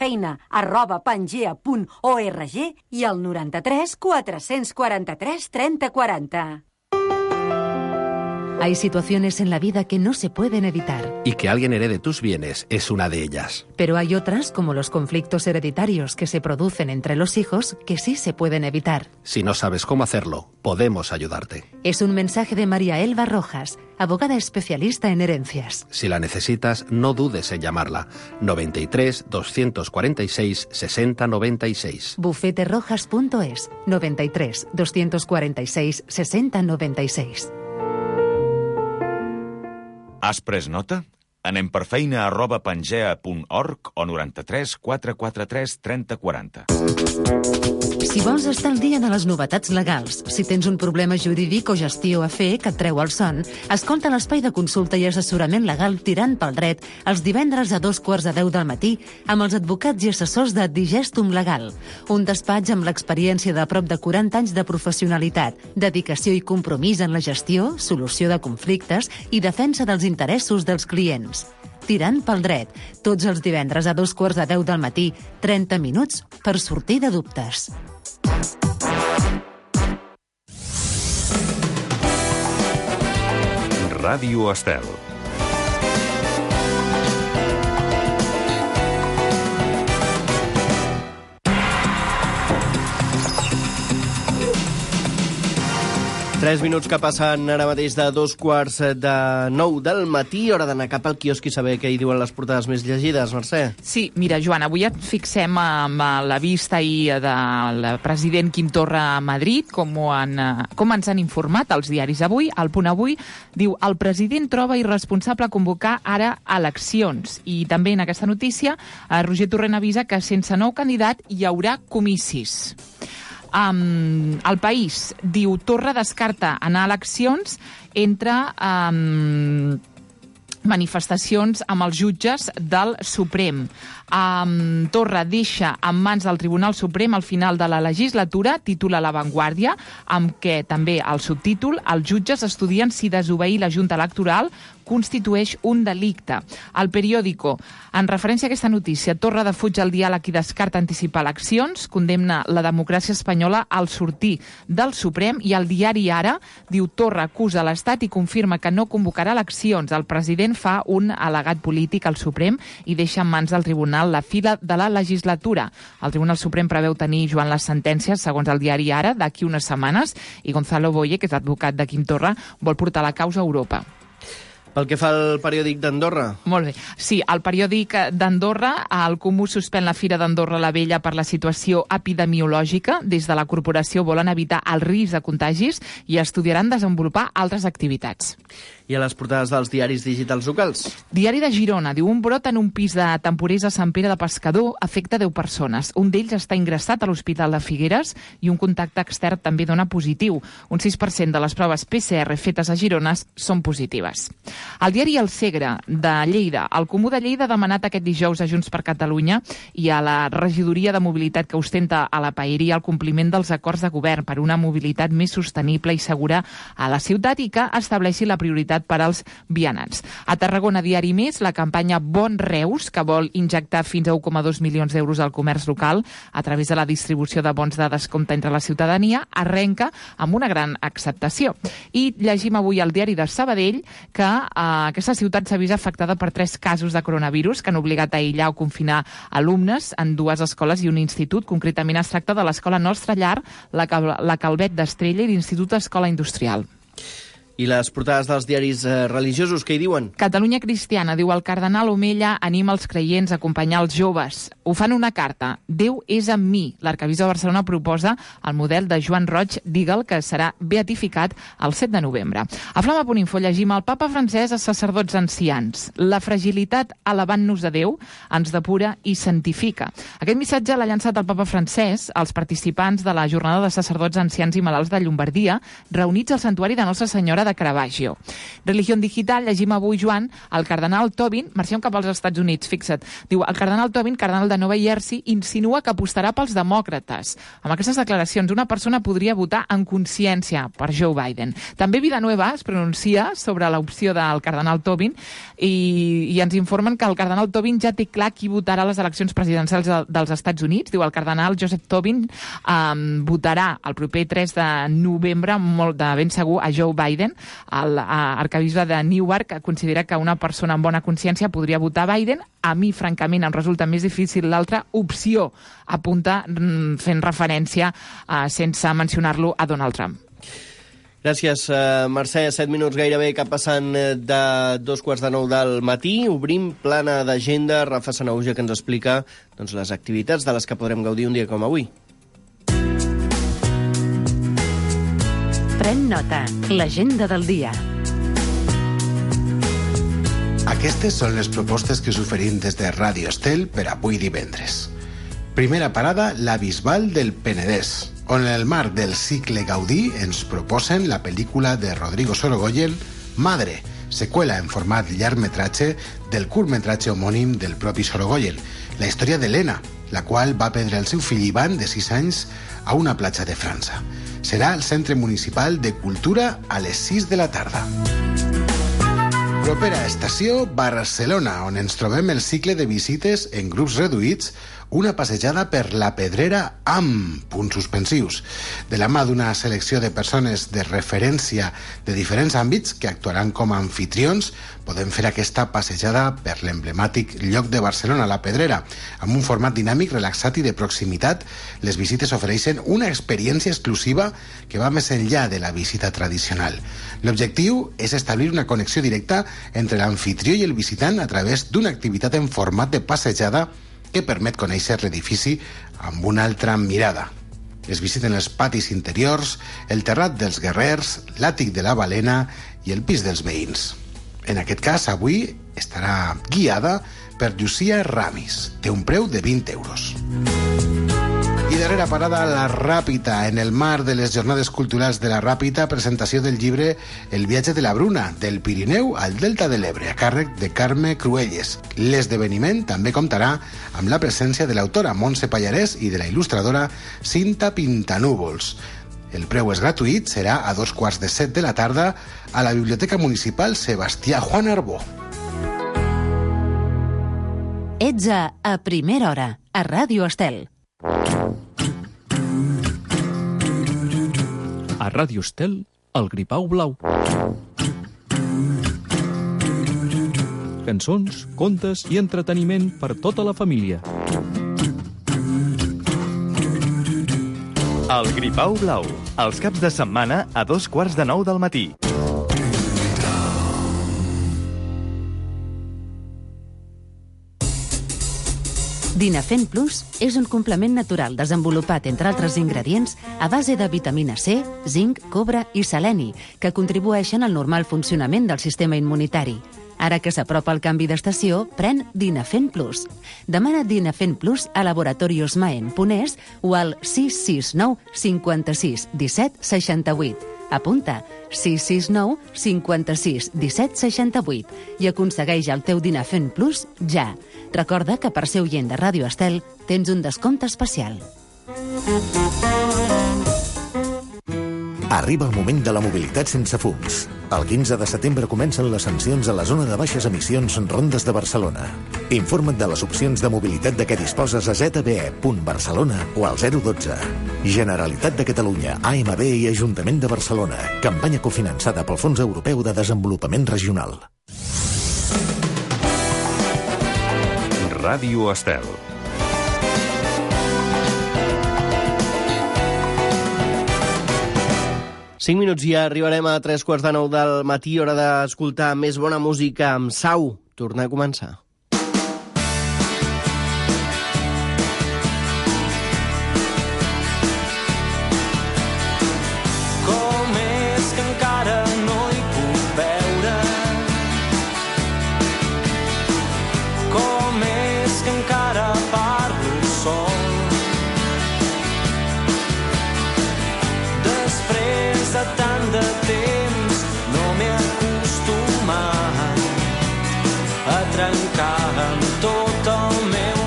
S16: anemperfeina@pangea.org i al 93 443 30 40.
S4: Hay situaciones en la vida que no se pueden evitar.
S17: Y que alguien herede tus bienes es una de ellas.
S4: Pero hay otras, como los conflictos hereditarios que se producen entre los hijos, que sí se pueden evitar.
S17: Si no sabes cómo hacerlo, podemos ayudarte.
S4: Es un mensaje de María Elba Rojas, abogada especialista en herencias.
S17: Si la necesitas, no dudes en llamarla. 93 246 60 96.
S4: Bufeterojas.es 93 246 60 96.
S1: Has pres nota? Anem per feina@pangea.org o 93 443 30 40.
S4: Si vols estar al dia de les novetats legals, si tens un problema jurídic o gestió a fer que et treu el son, escolta l'espai de consulta i assessorament legal Tirant pel Dret els divendres a 2:15 del matí amb els advocats i assessors de Digestum Legal, un despatx amb l'experiència de prop de 40 anys de professionalitat, dedicació i compromís en la gestió, solució de conflictes i defensa dels interessos dels clients. Tirant pel Dret, tots els divendres a 2:15 del matí, 30 minuts per sortir de dubtes.
S1: Ràdio Estel.
S2: Tres minuts que passen ara mateix de 8:45 del matí, hora d'anar cap al quiosc i saber què hi diuen les portades més llegides, Mercè.
S5: Sí, mira, Joan, avui et fixem amb la vista ahir del president Quim Torra a Madrid, com ens han informat els diaris avui. El Punt Avui diu: el president troba irresponsable convocar ara eleccions. I també en aquesta notícia, Roger Torrent avisa que sense nou candidat hi haurà comicis. El País diu: Torra descarta anar a eleccions entre manifestacions amb els jutges del Suprem. Torra deixa en mans del Tribunal Suprem al final de la legislatura, titula La Vanguardia, amb què també el subtítol: els jutges estudien si desobeir la Junta Electoral constitueix un delicte. El Periódico, en referència a aquesta notícia, Torra defuig el diàleg i descarta anticipar eleccions, condemna la democràcia espanyola al sortir del Suprem, i el diari Ara diu: Torra acusa l'Estat i confirma que no convocarà eleccions. El president fa un al·legat polític al Suprem i deixa en mans del Tribunal la fila de la legislatura. El Tribunal Suprem preveu tenir, Joan, les sentències, segons el diari Ara, d'aquí unes setmanes, i Gonzalo Boye, que és advocat de Quim Torra, vol portar la causa a Europa.
S2: Pel que fa al periòdic d'Andorra.
S5: Molt bé. Sí, el periòdic d'Andorra, el Comú suspèn la Fira d'Andorra la Vella per la situació epidemiològica. Des de la corporació volen evitar el risc de contagis i estudiaran desenvolupar altres activitats.
S2: I a les portades dels diaris digitals locals.
S5: Diari de Girona diu: un brot en un pis de temporers a Sant Pere de Pescador afecta 10 persones. Un d'ells està ingressat a l'Hospital de Figueres i un contacte extern també dona positiu. Un 6% de les proves PCR fetes a Girona són positives. El diari El Segre de Lleida. El Comú de Lleida ha demanat aquest dijous a Junts per Catalunya i a la regidoria de mobilitat que ostenta a la Paeria el compliment dels acords de govern per una mobilitat més sostenible i segura a la ciutat i que estableixi la prioritat per als vianants. A Tarragona Diari Més, la campanya Bon Reus, que vol injectar fins a 1,2 milions d'euros al comerç local a través de la distribució de bons de descompte entre la ciutadania, arrenca amb una gran acceptació. I llegim avui al diari de Sabadell que aquesta ciutat s'ha vist afectada per 3 casos de coronavirus que han obligat a aïllar o confinar alumnes en 2 escoles i un institut. Concretament es tracta de l'Escola Nostra Llar, la Calvet d'Estrella i l'Institut Escola Industrial.
S2: I les portades dels diaris religiosos, què hi diuen?
S5: Catalunya Cristiana diu el cardenal Omella anima els creients a acompanyar els joves. Ho fan una carta. Déu és amb mi. L'arquebisbe de Barcelona proposa el model de Joan Roig Dígal, que serà beatificat el 7 de novembre. A Flama.info llegim el papa francès als sacerdots ancians. La fragilitat alabant-nos de Déu ens depura i santifica. Aquest missatge l'ha llançat el papa francès als participants de la jornada de sacerdots ancians i malalts de Llombardia, reunits al santuari de Nostra Senyora de Caravaggio. Religión Digital, llegim avui, Joan, el cardenal Tobin, marxem cap als Estats Units, fixa't, diu, el cardenal Tobin, cardenal de Nova Jersey, insinua que apostarà pels demòcrates. Amb aquestes declaracions, una persona podria votar en consciència per Joe Biden. També Villanueva es pronuncia sobre l'opció del cardenal Tobin i ens informen que el cardenal Tobin ja té clar qui votarà a les eleccions presidencials dels Estats Units. Diu, el cardenal Joseph Tobin votarà el proper 3 de novembre, molt de ben segur, a Joe Biden. L'arquebisbe de Newark considera que una persona amb bona consciència podria votar Biden. A mi, francament, em resulta més difícil l'altra opció, apunta fent referència, sense mencionar-lo, a Donald Trump.
S2: Gràcies, Mercè. 7 minuts gairebé cap passant de 2:45 del matí. Obrim plana d'agenda. Rafa Sanahuja, que ens explica les activitats de les que podrem gaudir un dia com avui.
S4: Pren nota, l'agenda del dia.
S18: Aquestes són les propostes que us oferim des de Ràdio Estel per avui divendres. Primera parada, la Bisbal del Penedès, on en el marc del cicle Gaudí ens proposen la pel·lícula de Rodrigo Sorogoyen, Madre, seqüela en format llargmetratge del curtmetratge homònim del propi Sorogoyen, la història d'Helena, la qual va perdre el seu fill Ivan, de 6 anys, a una platja de França. Serà al Centre Municipal de Cultura a les 6 de la tarda. Propera estació, Barcelona, on ens trobem el cicle de visites en grups reduïts, una passejada per la Pedrera amb punts suspensius, de la mà d'una selecció de persones de referència de diferents àmbits que actuaran com a anfitrions. Podem fer aquesta passejada per l'emblemàtic lloc de Barcelona, la Pedrera, amb un format dinàmic, relaxat i de proximitat. Les visites ofereixen una experiència exclusiva que va més enllà de la visita tradicional. L'objectiu és establir una connexió directa entre l'anfitrió i el visitant a través d'una activitat en format de passejada que permet conèixer l'edifici amb una altra mirada. Es visiten els patis interiors, el terrat dels guerrers, l'àtic de la Balena i el pis dels veïns. En aquest cas, avui estarà guiada per Llucia Ramis. Té un preu de 20 euros. I darrera parada, la Ràpita. En el marc de les Jornades Culturals de la Ràpita, presentació del llibre El viatge de la Bruna, del Pirineu al Delta de l'Ebre, a càrrec de Carme Cruelles. L'esdeveniment també comptarà amb la presència de l'autora Montse Pallarès i de la il·lustradora Cinta Pintanúvols. El preu és gratuït, serà a 6:45 de la tarda a la Biblioteca Municipal Sebastià Juan Arbó.
S4: Ets a Primera Hora, a Ràdio Estel.
S19: A Ràdio Estel, el Gripau Blau. Cançons, contes i entreteniment per tota la família.
S20: El Gripau Blau, els caps de setmana a 8:45 del matí.
S4: Dinafen Plus és un complement natural desenvolupat, entre altres ingredients, a base de vitamina C, zinc, cobre i seleni, que contribueixen al normal funcionament del sistema immunitari. Ara que s'apropa el canvi d'estació, pren Dinafen Plus. Demana Dinafen Plus a laboratoriosmaen.es o al 669 56 17 68. Apunta 669 56 17 68 i aconsegueix el teu dinar fent plus ja. Recorda que per ser oient de Ràdio Estel tens un descompte especial.
S21: Arriba el moment de la mobilitat sense fums. El 15 de setembre comencen les sancions a la zona de baixes emissions Rondes de Barcelona. Informa't de les opcions de mobilitat de què disposes a zbe.barcelona o al 012. Generalitat de Catalunya, AMB i Ajuntament de Barcelona. Campanya cofinançada pel Fons Europeu de Desenvolupament Regional.
S1: Ràdio Estel.
S2: Cinc minuts i arribarem a 3:45 del matí, hora d'escoltar més bona música amb Sau. Tornar a començar.
S22: Com és que encara no hi puc veure? Com és que encara parlo sol? De tant de temps no m'he acostumat a trencar amb tot el meu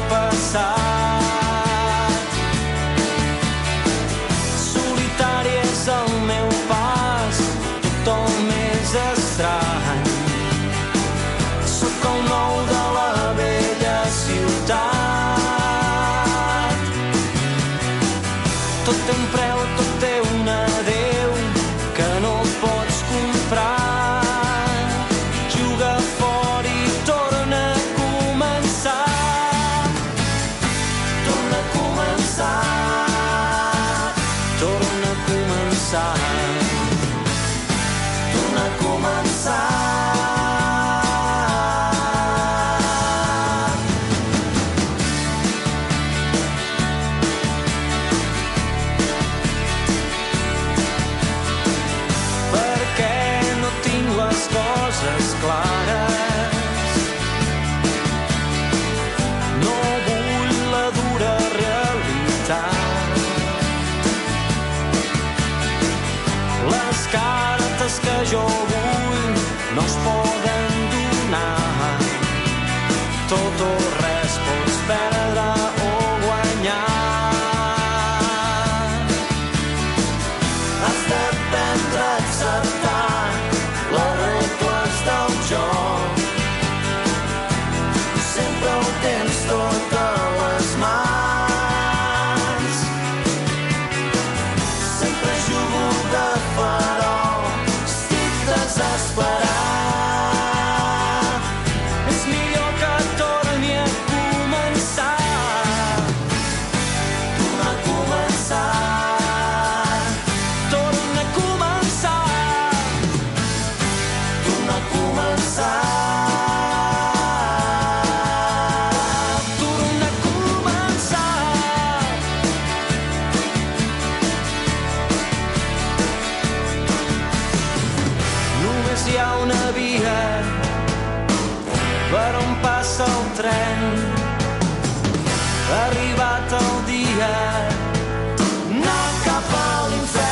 S22: passat. Solitari és el meu pas, tot el més estrany. Sóc el nou de la vella ciutat. Tot té un preu, tot té un adéu que no pots comprar. Juga fora i torna a començar. Torna a començar. Torna a començar. Torna a començar. Coses clares. No vull la dura realitat. Les cartes que jo vull no es poden donar. Tot o res pots perdre o guanyar. Has d'aprendre a acceptar les regles del joc. Sempre ho tens tot a les mans. Sempre jugo de farol, estic desesperat. És millor que torni a començar. Torna a començar. Torna a començar. Torna a començar. Torna a començar. Només hi ha una via per on passa el tren. Ha arribat el dia, anar cap a l'infern.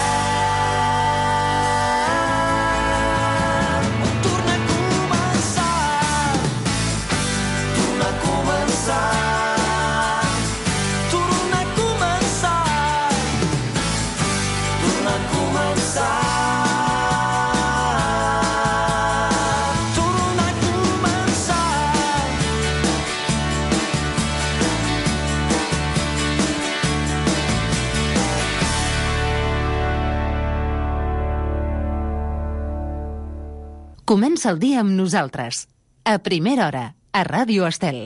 S4: Comença el dia amb nosaltres. A primera hora, a Ràdio Estel.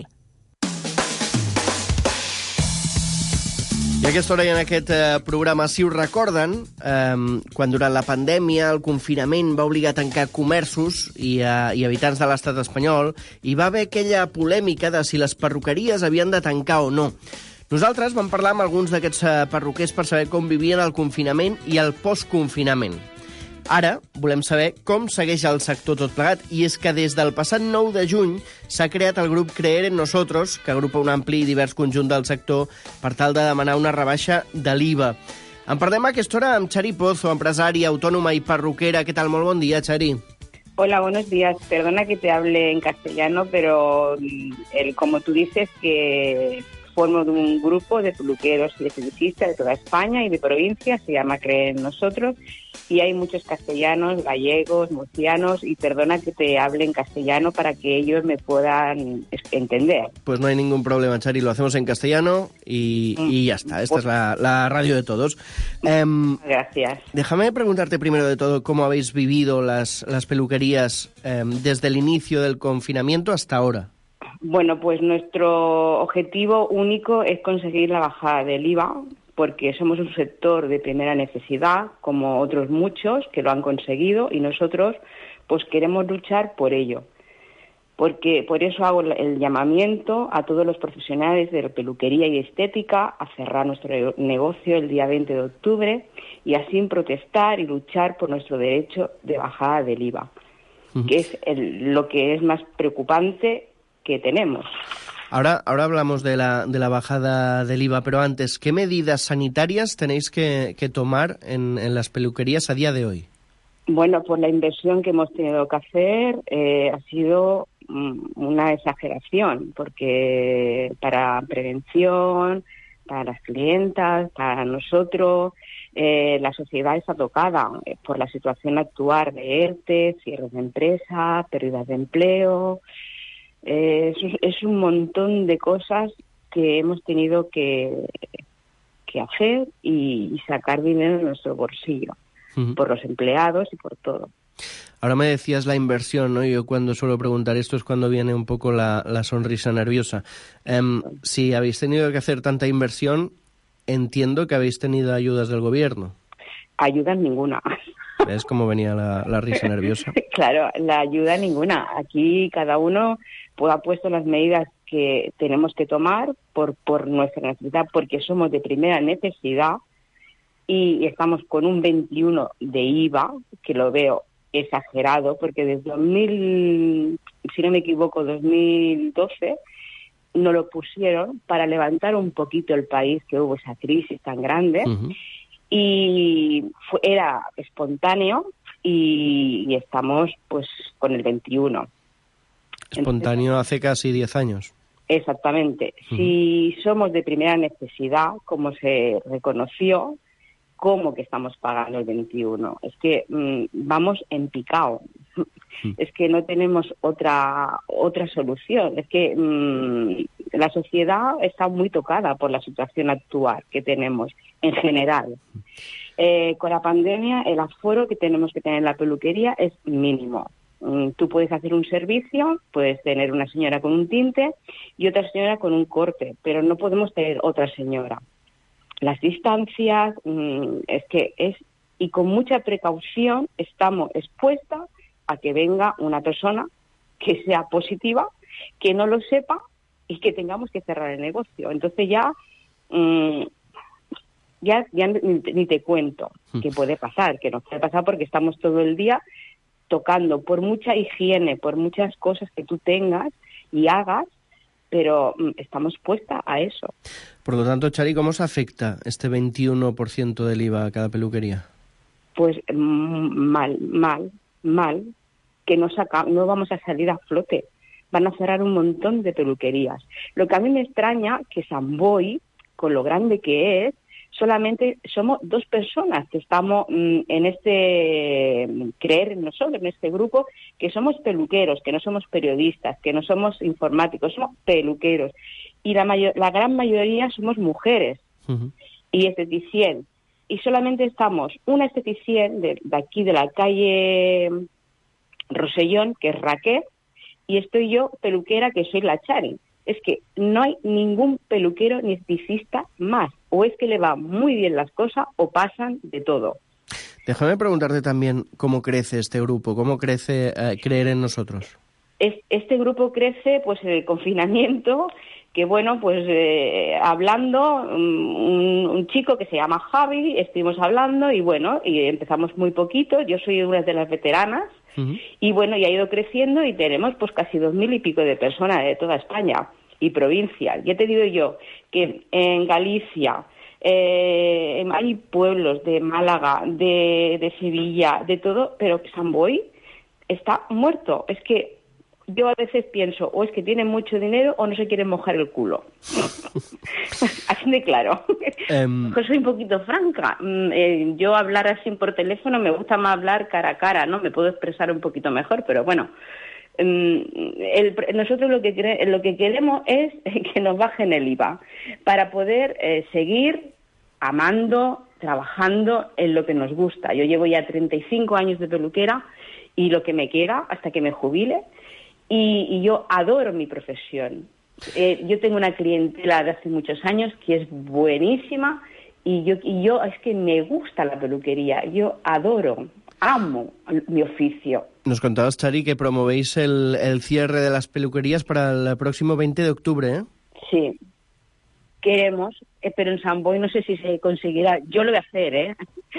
S2: I a aquesta hora i en aquest programa, si us recorden, quan durant la pandèmia el confinament va obligar a tancar comerços i habitants de l'estat espanyol, hi va haver aquella polèmica de si les perruqueries havien de tancar o no. Nosaltres vam parlar amb alguns d'aquests perruquers per saber com vivien el confinament i el postconfinament. Ara volem saber com segueix el sector tot plegat, i és que des del passat 9 de juny s'ha creat el grup Creer en Nosotros, que agrupa un ampli i divers conjunt del sector per tal de demanar una rebaixa de l'IVA. En parlem a aquesta hora amb Xari Pozo, empresària, autònoma i perruquera. Què tal? Molt bon dia, Xari.
S3: Hola, buenos días. Perdona que te hable en castellano, pero como tú dices, que formo de un grupo de peluqueros y estilistas de toda España y de provincias, se llama Creer en Nosotros, y hay muchos castellanos, gallegos, murcianos, y perdona que te hable en castellano para que ellos me puedan entender.
S2: Pues no hay ningún problema, Xari, lo hacemos en castellano y ya está. Esta es la radio de todos.
S3: Gracias.
S2: Déjame preguntarte primero de todo cómo habéis vivido las peluquerías desde el inicio del confinamiento hasta ahora.
S3: Bueno, pues nuestro objetivo único es conseguir la bajada del IVA, porque somos un sector de primera necesidad, como otros muchos que lo han conseguido, y nosotros pues queremos luchar por ello. Porque por eso hago el llamamiento a todos los profesionales de peluquería y estética a cerrar nuestro negocio el día 20 de octubre y así protestar y luchar por nuestro derecho de bajada del IVA, que es lo que es más preocupante que tenemos.
S2: Ahora hablamos de la bajada del IVA, pero antes, ¿qué medidas sanitarias tenéis que tomar en las peluquerías a día de hoy?
S3: Bueno, pues la inversión que hemos tenido que hacer ha sido una exageración, porque para prevención, para las clientas, para nosotros, la sociedad está tocada por la situación actual de ERTE, cierres de empresa, pérdidas de empleo. Es un montón de cosas que hemos tenido que hacer y sacar dinero de nuestro bolsillo, por los empleados y por todo.
S2: Ahora me decías la inversión, ¿no? Yo cuando suelo preguntar esto es cuando viene un poco la sonrisa nerviosa. Si habéis tenido que hacer tanta inversión, entiendo que habéis tenido ayudas del gobierno.
S3: Ayudas ninguna.
S2: ¿Ves cómo venía la risa nerviosa?
S3: Claro, la ayuda ninguna. Aquí cada uno ha puesto las medidas que tenemos que tomar por nuestra necesidad, porque somos de primera necesidad y estamos con un 21 de IVA, que lo veo exagerado, porque desde 2000, si no me equivoco, 2012, nos lo pusieron para levantar un poquito el país, que hubo esa crisis tan grande, y era espontáneo y estamos pues con el 21.
S2: Espontáneo. Entonces, hace casi 10 años.
S3: Exactamente. Si somos de primera necesidad, como se reconoció, ¿cómo que estamos pagando el 21? Es que vamos en picado. Es que no tenemos otra solución. Es que la sociedad está muy tocada por la situación actual que tenemos en general. Con la pandemia, el aforo que tenemos que tener en la peluquería es mínimo. Tú puedes hacer un servicio, puedes tener una señora con un tinte y otra señora con un corte, pero no podemos tener otra señora. Las distancias, y con mucha precaución estamos expuestas a que venga una persona que sea positiva, que no lo sepa y que tengamos que cerrar el negocio. Entonces ya ni te cuento qué puede pasar, que no puede pasar porque estamos todo el día tocando por mucha higiene, por muchas cosas que tú tengas y hagas, pero estamos puestas a eso.
S2: Por lo tanto, Xari, ¿cómo se afecta este 21% del IVA a cada peluquería?
S3: Pues mal, que no vamos a salir a flote. Van a cerrar un montón de peluquerías. Lo que a mí me extraña, que San Boi, con lo grande que es, solamente somos 2 personas que estamos en este Creer en Nosotros, en este grupo, que somos peluqueros, que no somos periodistas, que no somos informáticos, somos peluqueros. Y la gran mayoría somos mujeres y esteticien. Y solamente estamos una esteticien de aquí de la calle Rosellón, que es Raquel, y estoy yo, peluquera, que soy la Xari. Es que no hay ningún peluquero ni esteticista más. O es que le van muy bien las cosas o pasan de todo.
S2: Déjame preguntarte también cómo crece este grupo, cómo crece Creer en Nosotros.
S3: Este grupo crece pues en el confinamiento, que bueno, pues hablando, un chico que se llama Javi, estuvimos hablando y bueno, y empezamos muy poquito, yo soy una de las veteranas, y bueno, y ha ido creciendo y tenemos pues casi 2.000 y pico de personas de toda España y provincia. Ya te digo yo que en Galicia, Hay pueblos de Málaga, de Sevilla, de todo, pero Sant Boi está muerto. Es que yo a veces pienso, o es que tienen mucho dinero o no se quieren mojar el culo. Así de claro. Soy un poquito franca. Yo hablar así por teléfono me gusta más hablar cara a cara, ¿no? Me puedo expresar un poquito mejor, pero bueno. Nosotros lo que queremos es que nos bajen el IVA para poder seguir amando, trabajando en lo que nos gusta. Yo llevo ya 35 años de peluquera y lo que me quiera hasta que me jubile, y yo adoro mi profesión. Yo tengo una clientela de hace muchos años que es buenísima, y yo es que me gusta la peluquería, yo amo mi oficio.
S2: Nos contabas, Chari, que promovéis el cierre de las peluquerías para el próximo 20 de octubre, ¿eh?
S3: Sí, queremos, pero en Sant Boi no sé si se conseguirá. Yo lo voy a hacer, ¿eh?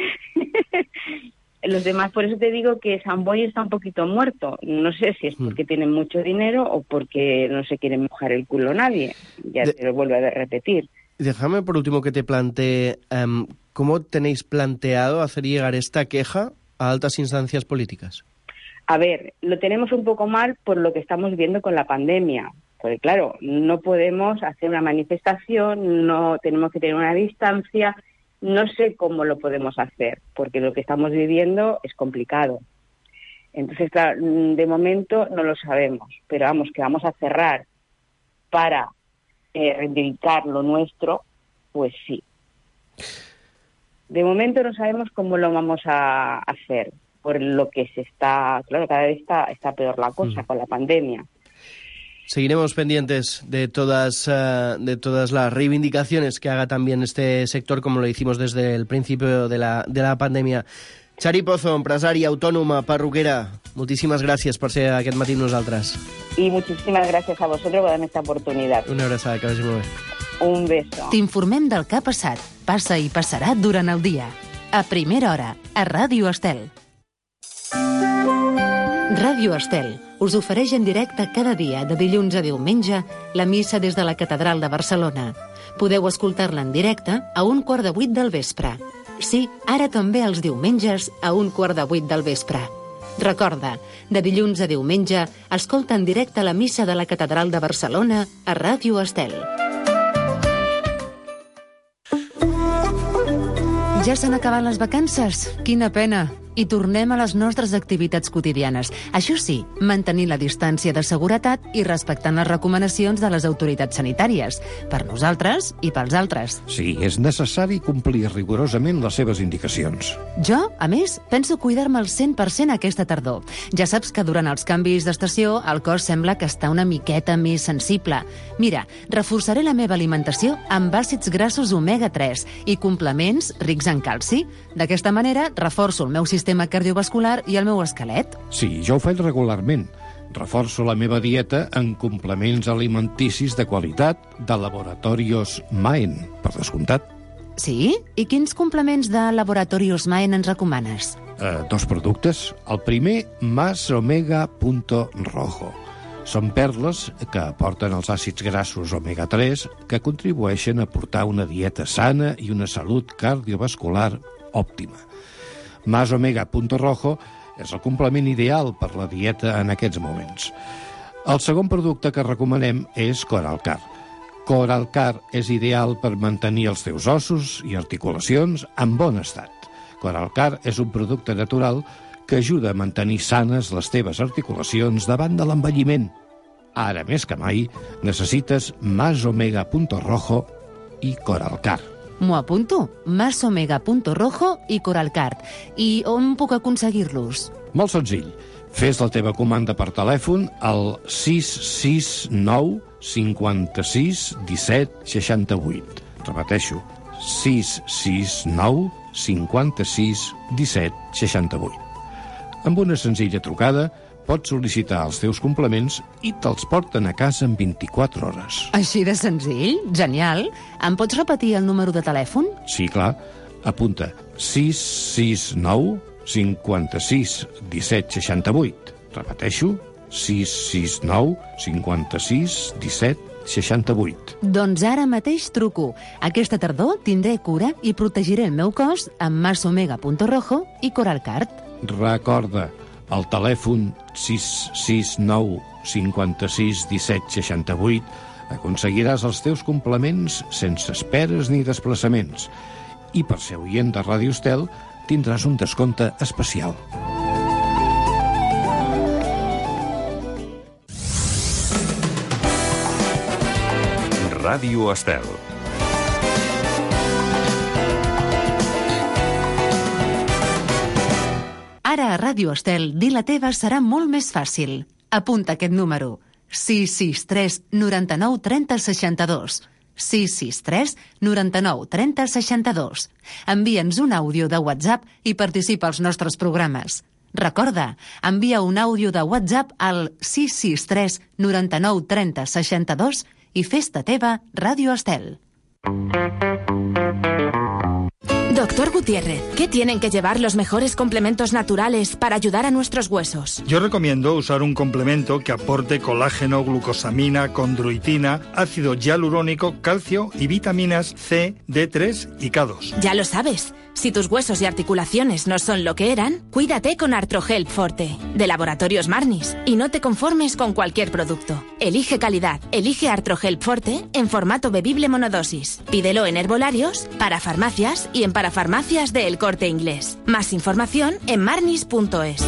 S3: Los demás, por eso te digo que Sant Boi está un poquito muerto. No sé si es porque tienen mucho dinero o porque no se quieren mojar el culo nadie. Ya te lo vuelvo a repetir.
S2: Déjame por último que te plantee, ¿cómo tenéis planteado hacer llegar esta queja a altas instancias políticas?
S3: A ver, lo tenemos un poco mal por lo que estamos viendo con la pandemia. Porque claro, no podemos hacer una manifestación, no tenemos que tener una distancia. No sé cómo lo podemos hacer, porque lo que estamos viviendo es complicado. Entonces, claro, de momento no lo sabemos, pero vamos, que vamos a cerrar para reivindicar lo nuestro, pues sí. De momento no sabemos cómo lo vamos a hacer, por lo que claro, cada vez está peor la cosa con la pandemia.
S2: Seguiremos pendientes de todas las reivindicaciones que haga también este sector, como lo hicimos desde el principio de la pandèmia. Chari Pozo, empresària, autònoma, perruquera, moltíssimes gràcies per ser aquest matí amb nosaltres.
S3: Y muchísimas gracias a vosotros por darme esta oportunidad.
S2: Una abraçada, que vagi molt bé.
S3: Un beso.
S4: T'informem del que ha passat, passa i passarà durant el dia. A primera hora, a Ràdio Estel. Ràdio Estel us ofereix en directe cada dia, de dilluns a diumenge, la missa des de la Catedral de Barcelona. Podeu escoltar-la en directe a 7:15 del vespre. Sí, ara també els diumenges a 7:15 del vespre. Recorda, de dilluns a diumenge, escolta en directe la missa de la Catedral de Barcelona a Ràdio Estel. Ja s'han acabat les vacances? Quina pena! I tornem a les nostres activitats quotidianes. Això sí, mantenint la distància de seguretat i respectant les recomanacions de les autoritats sanitàries, per nosaltres i pels altres.
S6: Sí, és necessari complir rigorosament les seves indicacions.
S4: Jo, a més, penso cuidar-me al 100% aquesta tardor. Ja saps que durant els canvis d'estació el cos sembla que està una miqueta més sensible. Mira, reforçaré la meva alimentació amb àcids grassos omega-3 i complements rics en calci. D'aquesta manera, reforço el meu sistema cardiovascular i el meu esquelet.
S6: Sí, jo ho faig regularment. Reforço la meva dieta en complements alimenticis de qualitat de Laboratorios Maen, per descomptat.
S4: Sí? I quins complements de Laboratorios Maen ens recomanes?
S6: 2 productes. El primer, Más Omega.Rojo. Són perles que aporten els àcids grassos omega-3 que contribueixen a portar una dieta sana i una salut cardiovascular òptima. Más Omega.Rojo és el complement ideal per la dieta en aquests moments. El segon producte que recomanem és Coralcar. Coralcar és ideal per mantenir els teus ossos i articulacions en bon estat. Coralcar és un producte natural que ajuda a mantenir sanes les teves articulacions davant de l'envelliment. Ara més que mai necessites Más Omega.Rojo i Coralcar.
S4: M'ho apunto. Más Omega.Rojo i Coralcar. I on puc aconseguir-los?
S6: Molt senzill. Fes la teva comanda per telèfon al 669 56 17 68. Repeteixo, 669 56 17 68. Amb una senzilla trucada pots sol·licitar els teus complements i te'ls porten a casa en 24 hores.
S4: Així de senzill? Genial! Em pots repetir el número de telèfon?
S6: Sí, clar. Apunta 669 56 17 68. Repeteixo, 669 56 17 68.
S4: Doncs ara mateix truco. Aquesta tardor tindré cura i protegiré el meu cos amb masomega.rojo i Coralcart.
S6: Recorda, el telèfon 669 56 17 68 aconseguiràs els teus complements sense esperes ni desplaçaments. I per ser oient de Ràdio Estel tindràs un descompte especial.
S1: Ràdio Estel.
S4: Ara a Ràdio Estel, dir la teva serà molt més fàcil. Apunta aquest número. 663 99 30 62. 663 99 30 62. Envia'ns un àudio de WhatsApp i participa als nostres programes. Recorda, envia un àudio de WhatsApp al 663 99 30 62 i fes-te teva Ràdio Estel.
S7: Doctor Gutiérrez, ¿qué tienen que llevar los mejores complementos naturales para ayudar a nuestros huesos?
S8: Yo recomiendo usar un complemento que aporte colágeno, glucosamina, condroitina, ácido hialurónico, calcio y vitaminas C, D3 y K2.
S7: Ya lo sabes. Si tus huesos y articulaciones no son lo que eran, cuídate con Artrohelp Forte, de Laboratorios Marnis, y no te conformes con cualquier producto. Elige calidad, elige Artrohelp Forte en formato bebible monodosis. Pídelo en herbolarios, para farmacias y en parafarmacias de El Corte Inglés. Más información en marnis.es.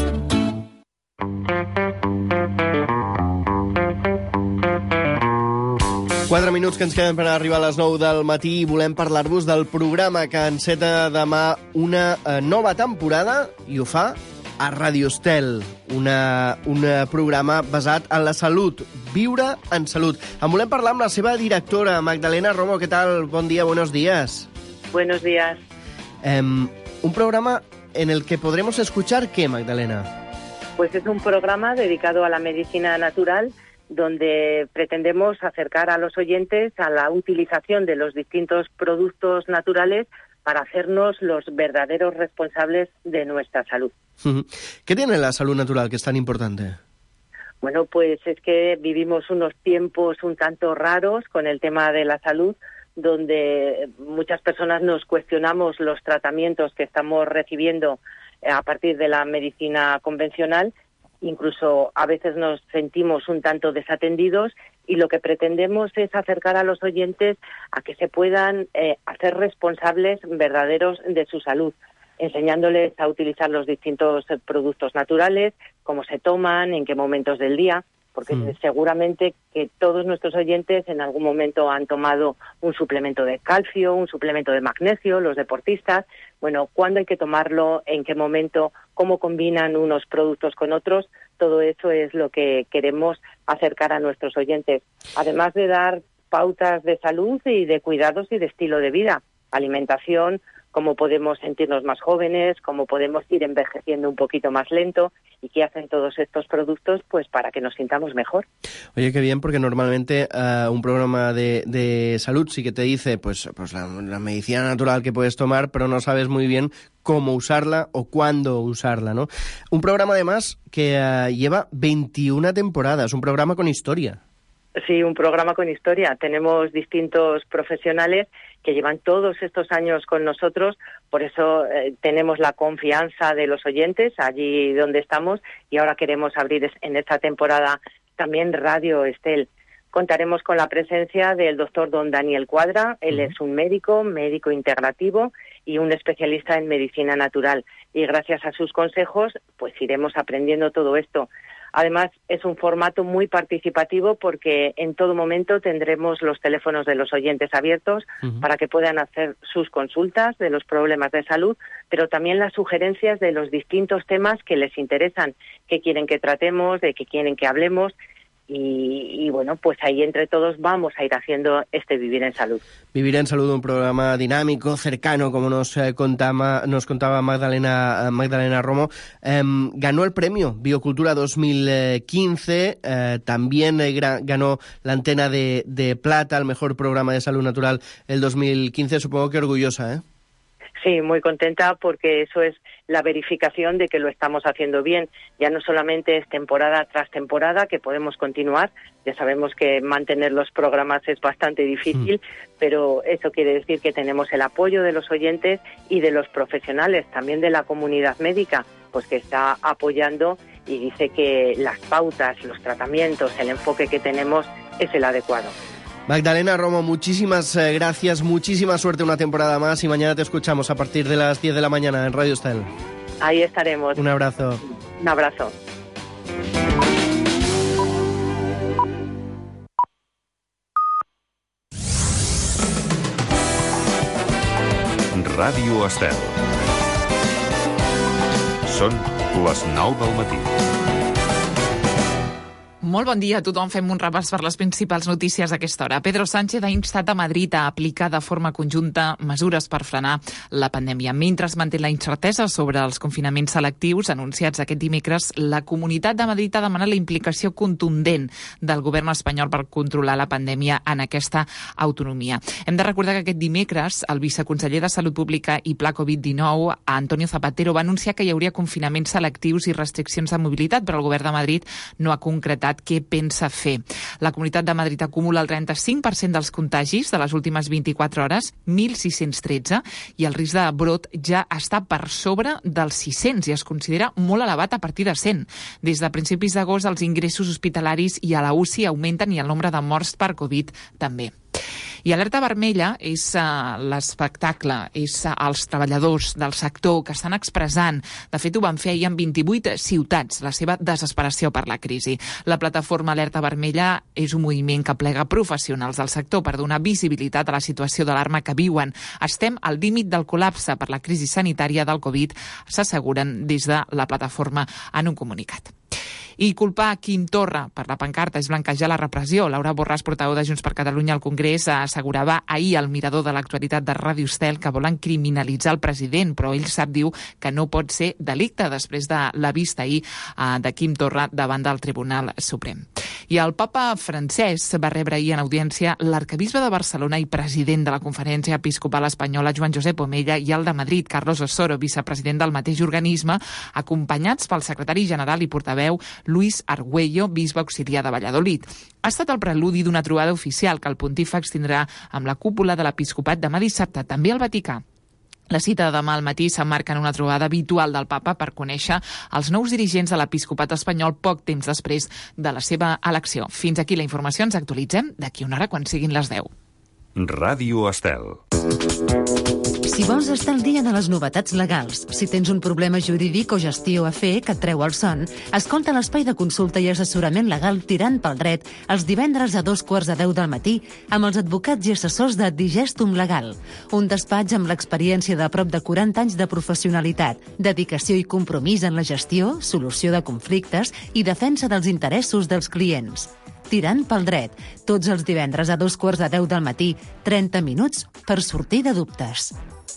S2: Quatre minuts que ens queden per arribar a les 9 del matí i volem parlar-vos del programa que enceta demà una nova temporada i ho fa a Ràdio Estel, un programa basat en la salut, viure en salut. En volem parlar amb la seva directora, Magdalena Romo. ¿Qué tal? Bon dia, buenos días.
S3: Buenos días.
S2: Un programa en el que podremos escuchar ¿qué, Magdalena?
S3: Pues es un programa dedicado a la medicina natural, donde pretendemos acercar a los oyentes a la utilización de los distintos productos naturales para hacernos los verdaderos responsables de nuestra salud.
S2: ¿Qué tiene la salud natural que es tan importante?
S3: Bueno, pues es que vivimos unos tiempos un tanto raros con el tema de la salud, donde muchas personas nos cuestionamos los tratamientos que estamos recibiendo a partir de la medicina convencional. Incluso a veces nos sentimos un tanto desatendidos y lo que pretendemos es acercar a los oyentes a que se puedan hacer responsables verdaderos de su salud, enseñándoles a utilizar los distintos productos naturales, cómo se toman, en qué momentos del día, porque seguramente que todos nuestros oyentes en algún momento han tomado un suplemento de calcio, un suplemento de magnesio, los deportistas. Bueno, ¿cuándo hay que tomarlo? ¿En qué momento? ¿Cómo combinan unos productos con otros? Todo eso es lo que queremos acercar a nuestros oyentes. Además de dar pautas de salud y de cuidados y de estilo de vida, alimentación, cómo podemos sentirnos más jóvenes, cómo podemos ir envejeciendo un poquito más lento y qué hacen todos estos productos pues para que nos sintamos mejor.
S2: Oye, qué bien, porque normalmente un programa de salud sí que te dice pues la medicina natural que puedes tomar, pero no sabes muy bien cómo usarla o cuándo usarla, ¿no? Un programa además que lleva 21 temporadas, un programa con historia.
S3: Sí, un programa con historia. Tenemos distintos profesionales que llevan todos estos años con nosotros, por eso tenemos la confianza de los oyentes allí donde estamos y ahora queremos abrir en esta temporada también Radio Estel. Contaremos con la presencia del doctor don Daniel Cuadra. Él es un médico integrativo y un especialista en medicina natural. Y gracias a sus consejos, pues iremos aprendiendo todo esto. Además, es un formato muy participativo porque en todo momento tendremos los teléfonos de los oyentes abiertos para que puedan hacer sus consultas de los problemas de salud, pero también las sugerencias de los distintos temas que les interesan, que quieren que tratemos, de que quieren que hablemos. Y bueno, pues ahí entre todos vamos a ir haciendo este Vivir en Salud.
S2: Vivir en Salud, un programa dinámico, cercano, como nos contaba Magdalena Romo. Ganó el premio Biocultura 2015, también ganó la Antena de Plata, el mejor programa de salud natural el 2015. Supongo que orgullosa, ¿eh?
S9: Sí, muy contenta porque eso es la verificación de que lo estamos haciendo bien. Ya no solamente es temporada tras temporada que podemos continuar, ya sabemos que mantener los programas es bastante difícil, pero eso quiere decir que tenemos el apoyo de los oyentes y de los profesionales, también de la comunidad médica, pues que está apoyando y dice que las pautas, los tratamientos, el enfoque que tenemos es el adecuado.
S2: Magdalena Romo, muchísimas gracias, muchísima suerte una temporada más y mañana te escuchamos a partir de las 10 de la mañana en Radio Estel.
S9: Ahí estaremos.
S2: Un abrazo.
S9: Un abrazo.
S1: Ràdio Estel. Són les 9 del matí.
S5: Molt bon dia a tothom. Fem un repàs per les principals notícies d'aquesta hora. Pedro Sánchez ha instat a Madrid a aplicar de forma conjunta mesures per frenar la pandèmia. Mentre es manté la incertesa sobre els confinaments selectius anunciats aquest dimecres, la Comunitat de Madrid ha demanat la implicació contundent del govern espanyol per controlar la pandèmia en aquesta autonomia. Hem de recordar que aquest dimecres el viceconseller de Salut Pública i Pla Covid-19, Antonio Zapatero, va anunciar que hi hauria confinaments selectius i restriccions de mobilitat, però el govern de Madrid no ha concretat què pensa fer. La Comunitat de Madrid acumula el 35% dels contagis de les últimes 24 hores, 1.613, i el risc de brot ja està per sobre dels 600 i es considera molt elevat a partir de 100. Des de principis d'agost, els ingressos hospitalaris i a la UCI augmenten i el nombre de morts per Covid també. I alerta vermella és l'espectacle, és els treballadors del sector que estan expressant, de fet ho van fer ahir en 28 ciutats, la seva desesperació per la crisi. La plataforma Alerta Vermella és un moviment que plega professionals del sector per donar visibilitat a la situació d'alarma que viuen. Estem al límit del col·lapse per la crisi sanitària del Covid, s'asseguren des de la plataforma en un comunicat. I culpar Quim Torra per la pancarta és blanquejar la repressió. Laura Borràs, portaveu de Junts per Catalunya al Congrés, assegurava ahir al mirador de l'actualitat de Ràdio Estel que volen criminalitzar el president, però ell diu que no pot ser delicte després de la vista ahir de Quim Torra davant del Tribunal Suprem. I el papa francès va rebre ahir en audiència l'arcabisbe de Barcelona i president de la Conferència Episcopal Espanyola, Joan Josep Omella, i el de Madrid, Carlos Osoro, vicepresident del mateix organisme, acompanyats pel secretari general i portaveu Luis Argüello, bisbe auxiliar de Valladolid. Ha estat el preludi d'una trobada oficial que el pontífex tindrà amb la cúpula de l'Episcopat demà dissabte, també al Vaticà. La cita de demà al matí s'emmarca en una trobada habitual del papa per conèixer els nous dirigents de l'Episcopat espanyol poc temps després de la seva elecció. Fins aquí la informació, ens actualitzem d'aquí una hora quan siguin les 10.
S1: Ràdio Estel.
S4: Si vols estar al dia de les novetats legals, si tens un problema jurídic o gestió a fer que et treu el son, escolta l'espai de consulta i assessorament legal Tirant pel Dret els divendres a 2:15 del matí amb els advocats i assessors de Digestum Legal, un despatx amb l'experiència de prop de 40 anys de professionalitat, dedicació i compromís en la gestió, solució de conflictes i defensa dels interessos dels clients. Tirant pel Dret, tots els divendres a 2:15 del matí, 30 minuts per sortir de dubtes.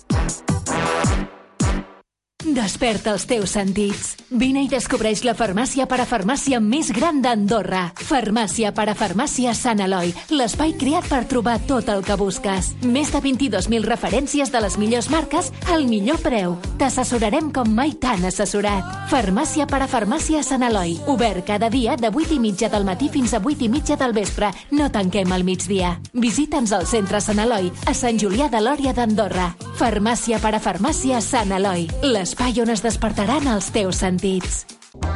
S10: Desperta els teus sentits. Vine i descobreix la farmàcia parafarmàcia més gran d'Andorra. Farmàcia parafarmàcia Sant Eloi, l'espai creat per trobar tot el que busques. Més de 22.000 referències de les millors marques al millor preu. T'assessorarem com mai t'han assessorat. Farmàcia parafarmàcia Sant Eloi, obert cada dia de 8:30 del matí fins a 8:30 del vespre. No tanquem al migdia. Visita'ns al centre Sant Eloi, a Sant Julià de Lòria d'Andorra. Farmàcia parafarmàcia Sant Eloi, l'espai on es despertaran els teus sentits.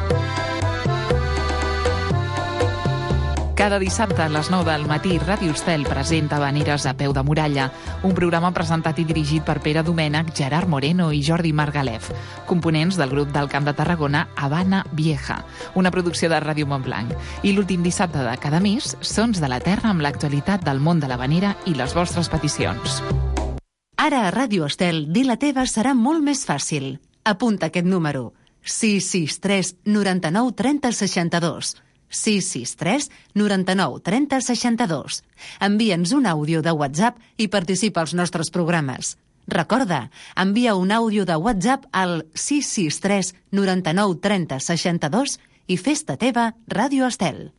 S5: Cada dissabte a les 9 del matí, Ràdio Estel presenta Habaneres a peu de muralla, un programa presentat i dirigit per Pere Domènech, Gerard Moreno i Jordi Margalef, components del grup del Camp de Tarragona Habana Vieja, una producció de Ràdio Montblanc. I l'últim dissabte de cada mes, Sons de la Terra amb l'actualitat del món de l'habanera i les vostres peticions.
S4: Ara a Ràdio Estel, dir la teva serà molt més fàcil. Apunta aquest número: 663 99 30 62. 663 99 30 62. Envia'ns un àudio de WhatsApp i participa als nostres programes. Recorda, envia un àudio de WhatsApp al 663 99 30 62 i fes-te teva Ràdio Estel.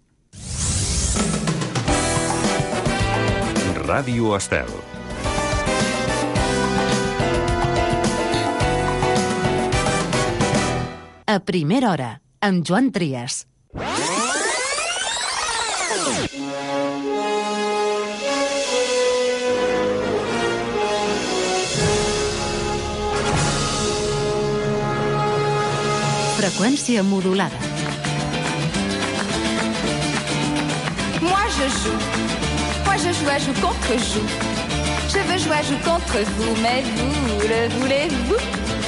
S1: Ràdio Estel.
S4: a primera hora, amb Joan Trias. Freqüència modulada.
S11: Moi je joue contre joue. Je veux jouer contre vous, mais vous le voulez-vous?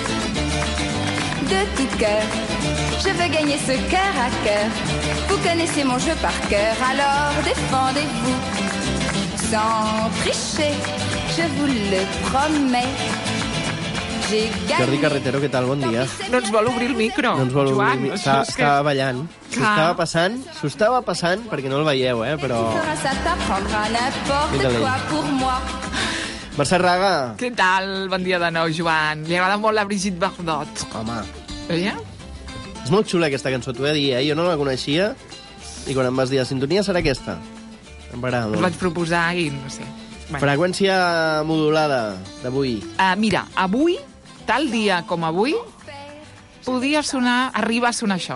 S11: De tout cœur, je veux gagner ce cœur à cœur. Vous connaissez mon jeu par cœur, alors défendez-vous. Sans tricher, je vous le promets.
S2: Jordi Carretero, què tal? Bon dia.
S5: No ens vol obrir el micro, Joan.
S2: Estava ballant. S'ho estava passant, perquè no el veieu, però... Mercè Raga.
S5: Què tal? Bon dia de nou, Joan. Li agrada molt la Brigitte Bardot.
S2: Home.
S5: Veia?
S2: És molt xula aquesta cançó, t'ho he de dir, Jo no la coneixia, i quan em vas dir la sintonia serà aquesta. Em va agradar molt.
S5: Us vaig proposar i no sé.
S2: Freqüència modulada d'avui.
S5: Mira, avui, tal dia com avui, podia sonar, arriba a sonar això.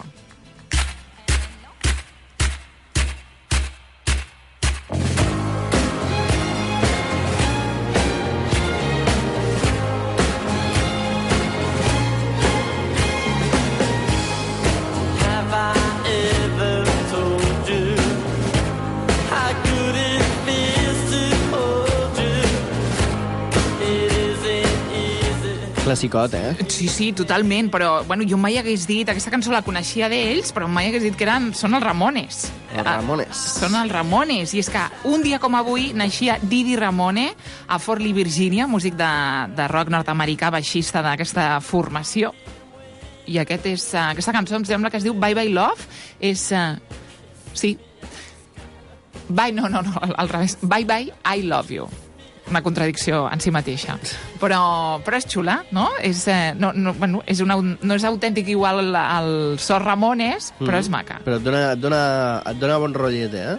S2: Classicot,
S5: Sí, totalment, però jo mai hagués dit, aquesta cançó la coneixia d'ells, però mai hagués dit que són els Ramones.
S2: Els Ramones.
S5: Són els Ramones, i és que un dia com avui naixia Didi Ramone a Fort Lee, Virgínia, músic de rock nord-americà, baixista d'aquesta formació. I aquesta cançó em sembla que es diu Bye Bye Love, sí. No, al revés. Bye Bye I Love You. Una contradicció en si mateixa. Però és xula, no? No és autèntic igual al so Ramones, però és maca.
S2: Però et dona bon rotllet,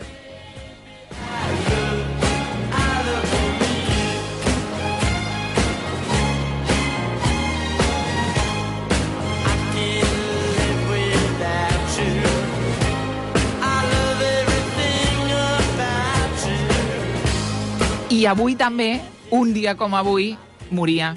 S5: I avui també, un dia com avui, moria.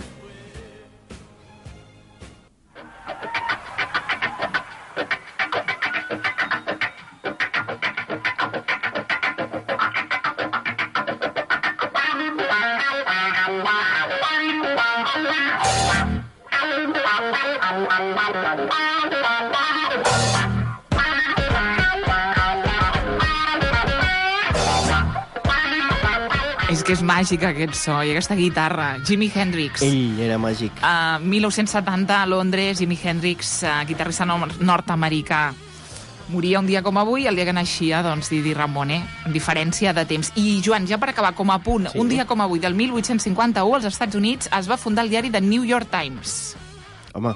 S5: És que és màgic aquest so i aquesta guitarra. Jimi Hendrix.
S2: Ell era màgic.
S5: 1970 a Londres, Jimi Hendrix, guitarrista nord-americà. Moria un dia com avui, el dia que naixia, Didi Ramone, amb diferència de temps. I, Joan, ja per acabar, com a punt, un dia com avui, del 1851, als Estats Units, es va fundar el diari The New York Times.
S2: Home.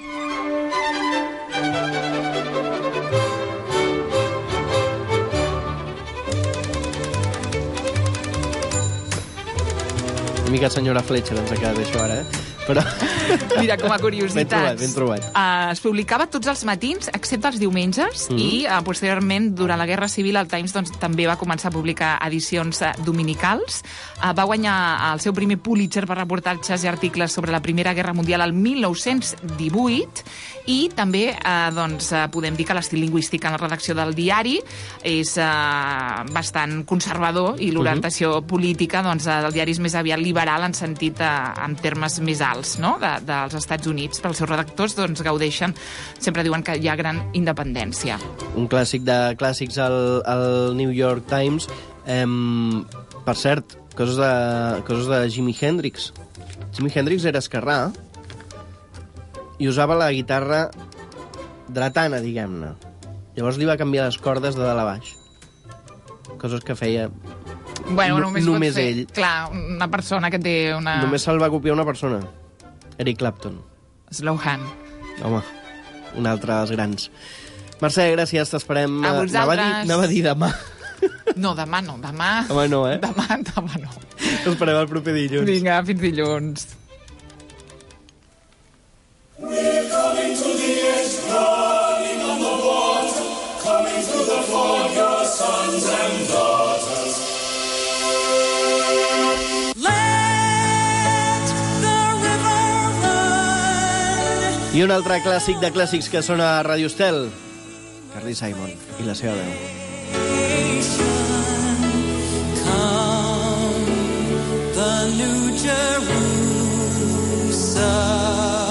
S2: Una mica senyora Fletcher ens ha quedat això ara, Però...
S5: Mira, com a curiositats.
S2: Ben trobat.
S5: Es publicava tots els matins, excepte els diumenges, i posteriorment, durant la Guerra Civil, el Times també va començar a publicar edicions dominicals. Va guanyar el seu primer Pulitzer per reportatges i articles sobre la Primera Guerra Mundial el 1918, i també podem dir que l'estil lingüístic en la redacció del diari és bastant conservador, i l'orientació política del diari és més aviat liberal en sentit, en termes més alts, no?, dels Estats Units. Però els seus redactors gaudeixen, sempre diuen que hi ha gran independència.
S2: Un clàssic de clàssics al New York Times. Per cert, coses de Jimi Hendrix. Jimi Hendrix era esquerrà i usava la guitarra dretana, diguem-ne. Llavors li va canviar les cordes de dalt a baix. Coses que feia...
S5: Bueno, només
S2: ell.
S5: Clar, una persona que té una...
S2: Només se'l va copiar una persona. Eric Clapton.
S5: Slowhand.
S2: Home, un altre dels grans. Mercè, gràcies, t'esperem.
S5: A vosaltres.
S2: Anava a dir demà.
S5: No, demà no, demà...
S2: Demà no,
S5: Demà no.
S2: T'esperem el proper dilluns.
S5: Vinga, fins dilluns.
S22: We're coming to the end. sons and daughters. Let the river run.
S2: I un altre clàssic de clàssics que sona a Radio Estel, Carly Simon i la seva veu.
S22: Come, the New Jerusalem.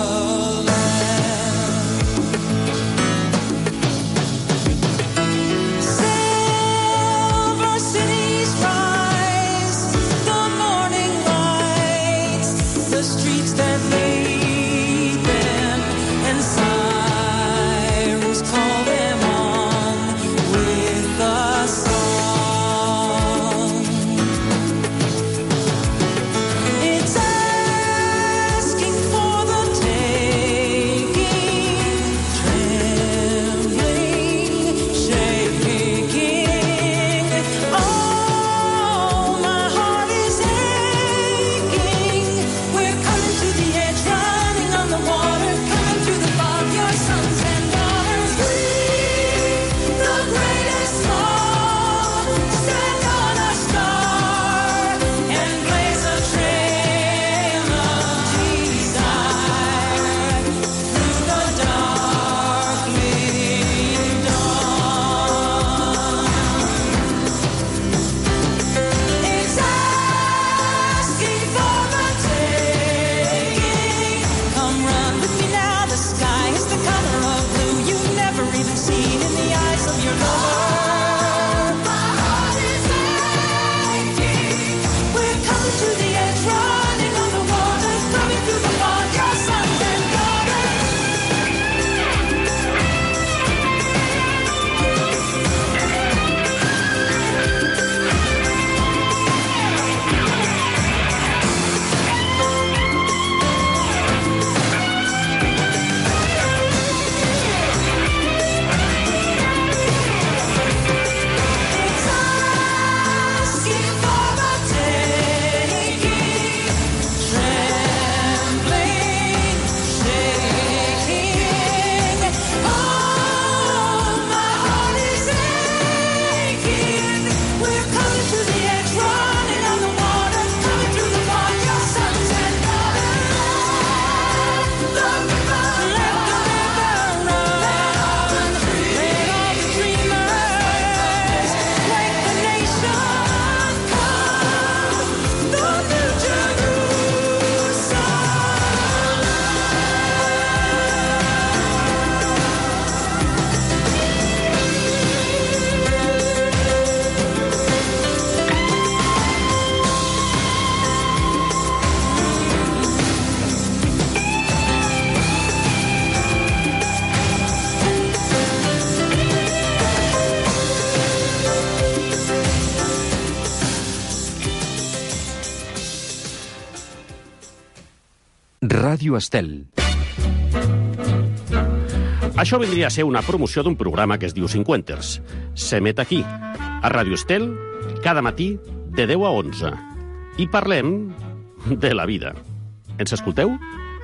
S12: Ràdio Estel.
S13: Això vindria a ser una promoció d'un programa que es diu Cinquenters. S'emet aquí, a Ràdio Estel, cada matí de 10 a 11. I parlem de la vida. Ens escolteu?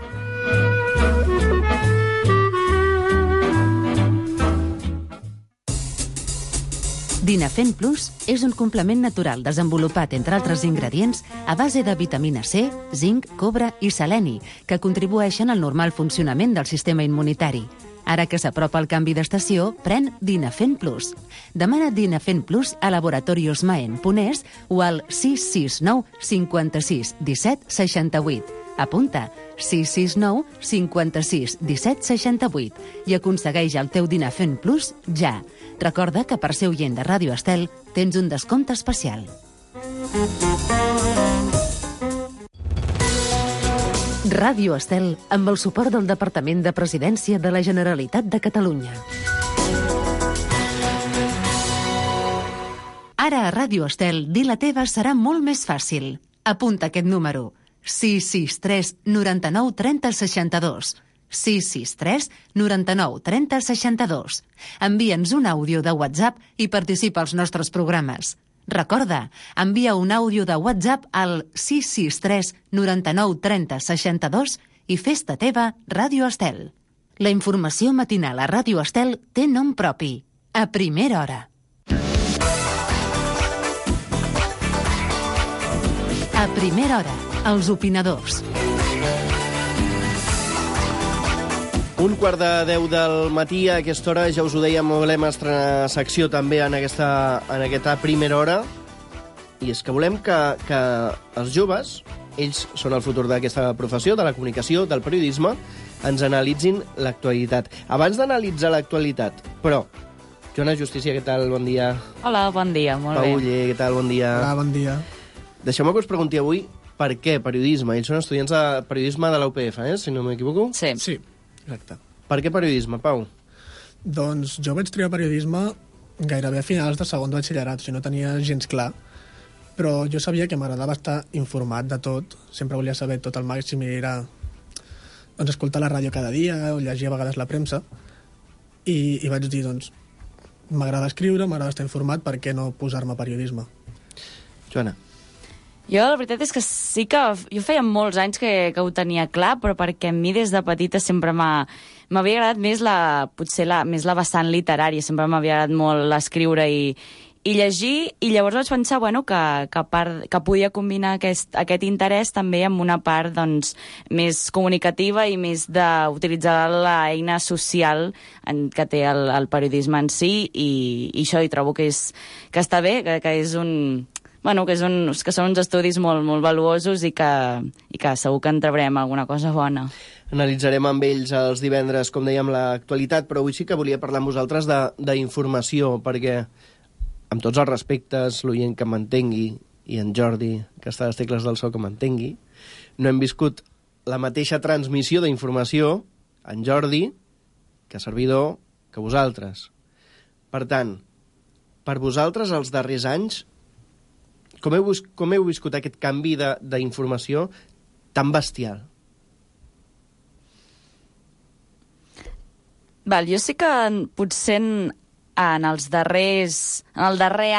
S4: Dinafen Plus és un complement natural desenvolupat, entre altres ingredients, a base de vitamina C, zinc, cobre i seleni, que contribueixen al normal funcionament del sistema immunitari. Ara que s'apropa el canvi d'estació, pren Dinafen Plus. Demana Dinafen Plus a Laboratorios Maen Ponés o al 669 56 17 68. Apunta 669 56 17 68 i aconsegueix el teu Dinafen Plus ja. Recorda que per ser oient de Ràdio Estel tens un descompte especial. Ràdio Estel amb el suport del Departament de Presidència de la Generalitat de Catalunya. Ara a Ràdio Estel dir la teva serà molt més fàcil. Apunta aquest número: 663 99 30 62. 663 99 30 62. Envia'ns un àudio de WhatsApp i participa als nostres programes. Recorda, envia un àudio de WhatsApp al 663 99 30 62 i fes-te teva Ràdio Estel. La informació matinal a Ràdio Estel té nom propi. A primera hora. A primera hora, els opinadors.
S2: 1:10 del matí, a aquesta hora, ja us ho dèiem, volem estrenar secció també en aquesta primera hora, i és que volem que els joves, ells són el futur d'aquesta professió, de la comunicació, del periodisme, ens analitzin l'actualitat. Abans d'analitzar l'actualitat, però, Joana Justícia, què tal? Bon dia.
S14: Hola, bon dia, molt bé.
S2: Pau Uller, què tal? Bon dia.
S15: Hola, bon dia.
S2: Deixeu-me que us pregunti avui per què periodisme. Ells són estudiants de periodisme de la UPF, si no m'equivoco?
S14: Sí.
S15: Sí, exacte.
S2: Per què periodisme, Pau?
S15: Doncs jo vaig triar periodisme gairebé a finals de segon de batxillerat, o sigui, no tenia gens clar, però jo sabia que m'agradava estar informat de tot, sempre volia saber tot al màxim i era doncs, escoltar la ràdio cada dia o llegir a vegades la premsa i vaig dir, doncs, m'agrada escriure, m'agrada estar informat, per què no posar-me a periodisme?
S2: Joana.
S14: Jo la veritat és que sí que jo feia molts anys que ho tenia clar, però perquè a mi des de petita sempre m'havia agradat més més la vessant literària, sempre m'havia agradat molt l'escriure i llegir, i llavors vaig pensar que podia combinar aquest interès també amb una part doncs, més comunicativa i més d'utilitzar l'eina social que té el periodisme en si, i això hi trobo que està bé, que és que són uns estudis molt, molt valuosos i que segur que en traurem alguna cosa bona.
S2: Analitzarem amb ells els divendres, com dèiem, l'actualitat, però avui sí que volia parlar amb vosaltres d'informació, perquè, amb tots els respectes, l'oient que m'entengui, i en Jordi, que està a les tecles del so, que m'entengui, no hem viscut la mateixa transmissió d'informació, en Jordi, que servidor, que vosaltres. Per tant, per vosaltres, els darrers anys, com heu viscut aquest canvi d'informació tan bestial?
S14: Jo sí que potser en el darrer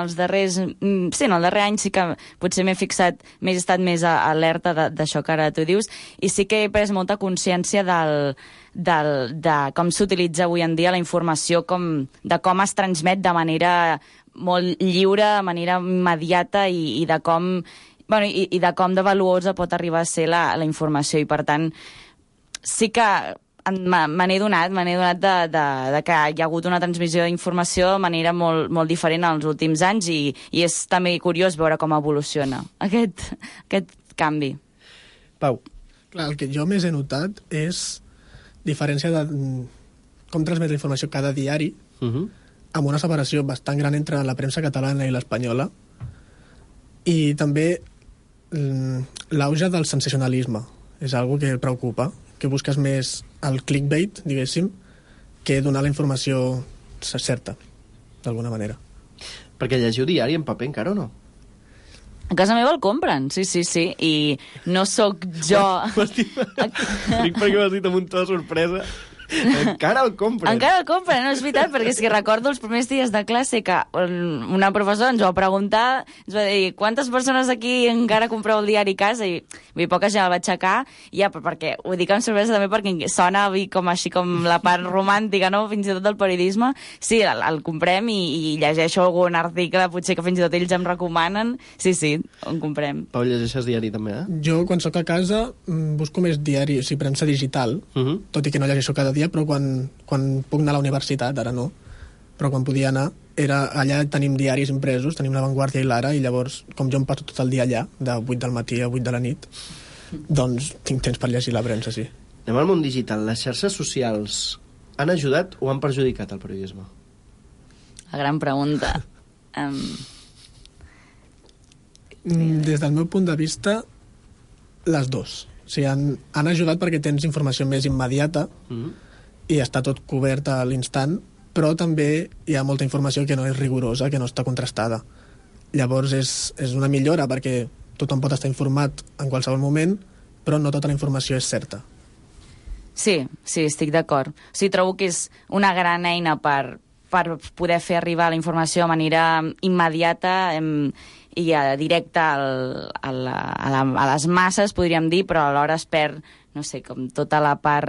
S14: any sí que potser m'he fixat, he estat més alerta d'això que ara tu dius, i sí que he pres molta consciència de com s'utilitza avui en dia la informació, de com es transmet de manera molt lliure, de manera immediata, i de com de valuosa pot arribar a ser la informació, i per tant sí que me n'he donat de que hi ha hagut una transmissió d'informació de manera molt, molt diferent als últims anys, i és també curiós veure com evoluciona aquest canvi.
S2: Pau.
S15: Clar, el que jo més he notat és diferència de com transmet la informació cada diari, amb una separació bastant gran entre la premsa catalana i l'espanyola, i també l'auge del sensacionalisme. És algo que preocupa, que busques més el clickbait, diguéssim, que donar la informació certa, d'alguna manera.
S2: Perquè llegiu diari en paper encara o no?
S14: A casa meva el compren, sí, i no sóc jo...
S2: Dic perquè m'has dit amb un to de sorpresa. Encara el compren,
S14: no, és veritat, perquè és que recordo els primers dies de classe que una professora ens va preguntar, ens va dir, quantes persones aquí encara compreu el diari a casa? I poca gent el va aixecar, perquè ho dic amb sorpresa també perquè sona com així com la part romàntica, no? Fins i tot del periodisme. Sí, el comprem i llegeixo algun article, potser que fins i tot ells em recomanen. Sí, el comprem.
S2: Pau, llegeixes diari també,
S15: Jo, quan soc a casa, busco més diari, o sigui, premsa digital, tot i que no llegeixo cada dia, però quan puc anar a la universitat, ara no, però quan podia anar, allà tenim diaris impresos, tenim La Vanguardia i l'Ara, i llavors, com jo em passo tot el dia allà, de 8 del matí a 8 de la nit, doncs tinc temps per llegir la premsa, sí.
S2: Anem al món digital. Les xarxes socials han ajudat o han perjudicat el periodisme?
S14: La gran pregunta.
S15: Des del meu punt de vista, les dues. O sigui, han ajudat perquè tens informació més immediata i està tot cobert a l'instant, però també hi ha molta informació que no és rigorosa, que no està contrastada. Llavors és una millora perquè tothom pot estar informat en qualsevol moment, però no tota la informació és certa.
S14: Sí, estic d'acord. O sigui, trobo que és una gran eina per poder fer arribar la informació de manera immediata i directa a les masses, podríem dir, però alhora es perd, no sé, com tota la part...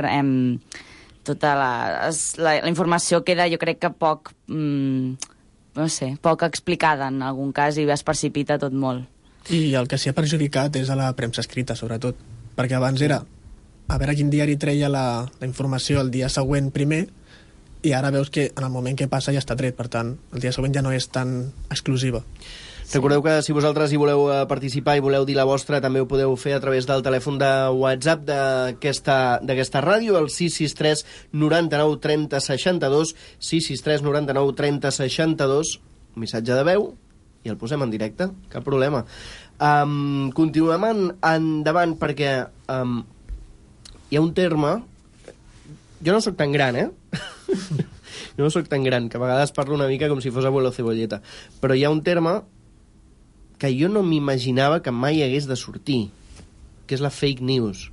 S14: la informació queda, jo crec que poc explicada en algun cas, i es precipita tot molt.
S15: I el que s'hi ha perjudicat és a la premsa escrita, sobretot, perquè abans era a veure quin diari treia la informació el dia següent primer, i ara veus que en el moment que passa ja està tret, per tant, el dia següent ja no és tan exclusiva.
S2: Recordeu que si vosaltres hi voleu participar i voleu dir la vostra, també ho podeu fer a través del telèfon de WhatsApp d'aquesta ràdio, el 663 99 30 62, 663 99 30 62, un missatge de veu, i el posem en directe, cap problema. Continuem endavant perquè hi ha un terme... Jo no sóc tan gran, Jo no sóc tan gran, que a vegades parlo una mica com si fos abuelo cebolleta. Però hi ha un terme que jo no m'imaginava que mai hagués de sortir, que és la fake news.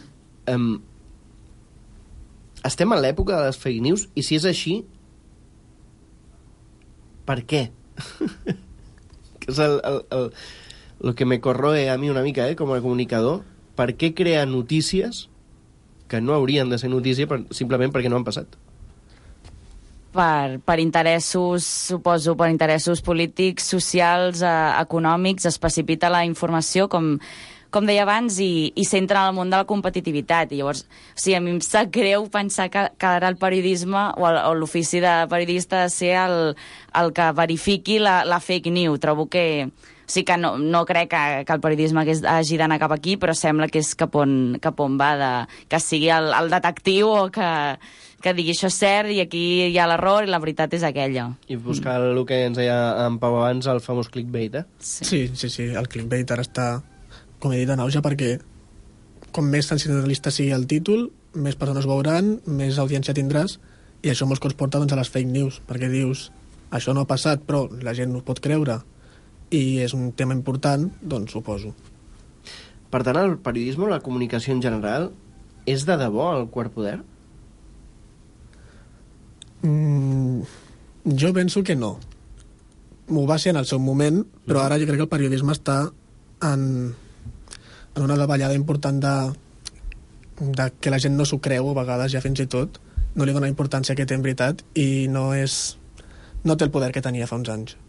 S2: Estem a l'època de les fake news, i si és així, per què? Que és el que me corroe a mi una mica, com a comunicador. Per què crear notícies que no haurien de ser notícia simplement perquè no han passat?
S14: Per interessos, suposo, per interessos polítics, socials, econòmics, es precipita la informació, com deia abans, i s'entra en el món de la competitivitat. I llavors, o sigui, a mi em sap greu pensar que ara el periodisme o l'ofici de periodista ha de ser el que verifiqui la fake news. Trobo que... O sigui que no crec que el periodisme hagi d'anar cap aquí, però sembla que és cap on va, que sigui el detectiu o que digui això és cert i aquí hi ha l'error i la veritat és aquella.
S2: I buscar el que ens deia en Pau abans, el famós clickbait,
S15: Sí, el clickbait ara està, com he dit, en auge, perquè com més sensacionalista sigui el títol, més persones veuran, més audiència tindràs, i això molts cops porta a les fake news, perquè dius, això no ha passat, però la gent no ho pot creure, i és un tema important, doncs suposo.
S2: Per tant, el periodisme o la comunicació en general és de debò el quart poder?
S15: Jo penso que no. M'ho va ser en el seu moment, però ara jo crec que el periodisme està en una davallada important de que la gent no s'ho creu, a vegades ja fins i tot, no li dona importància que té en veritat, i no té el poder que tenia fa uns anys.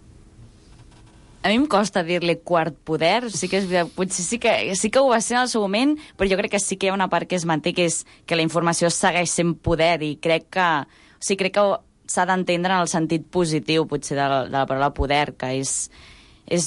S14: A mi em costa dir-li quart poder, sí que és veritat, potser sí que ho va ser en el seu moment, però jo crec que sí que hi ha una part que es manté, que és que la informació segueix sent poder, i crec que s'ha d'entendre en el sentit positiu, potser, de la paraula poder, que és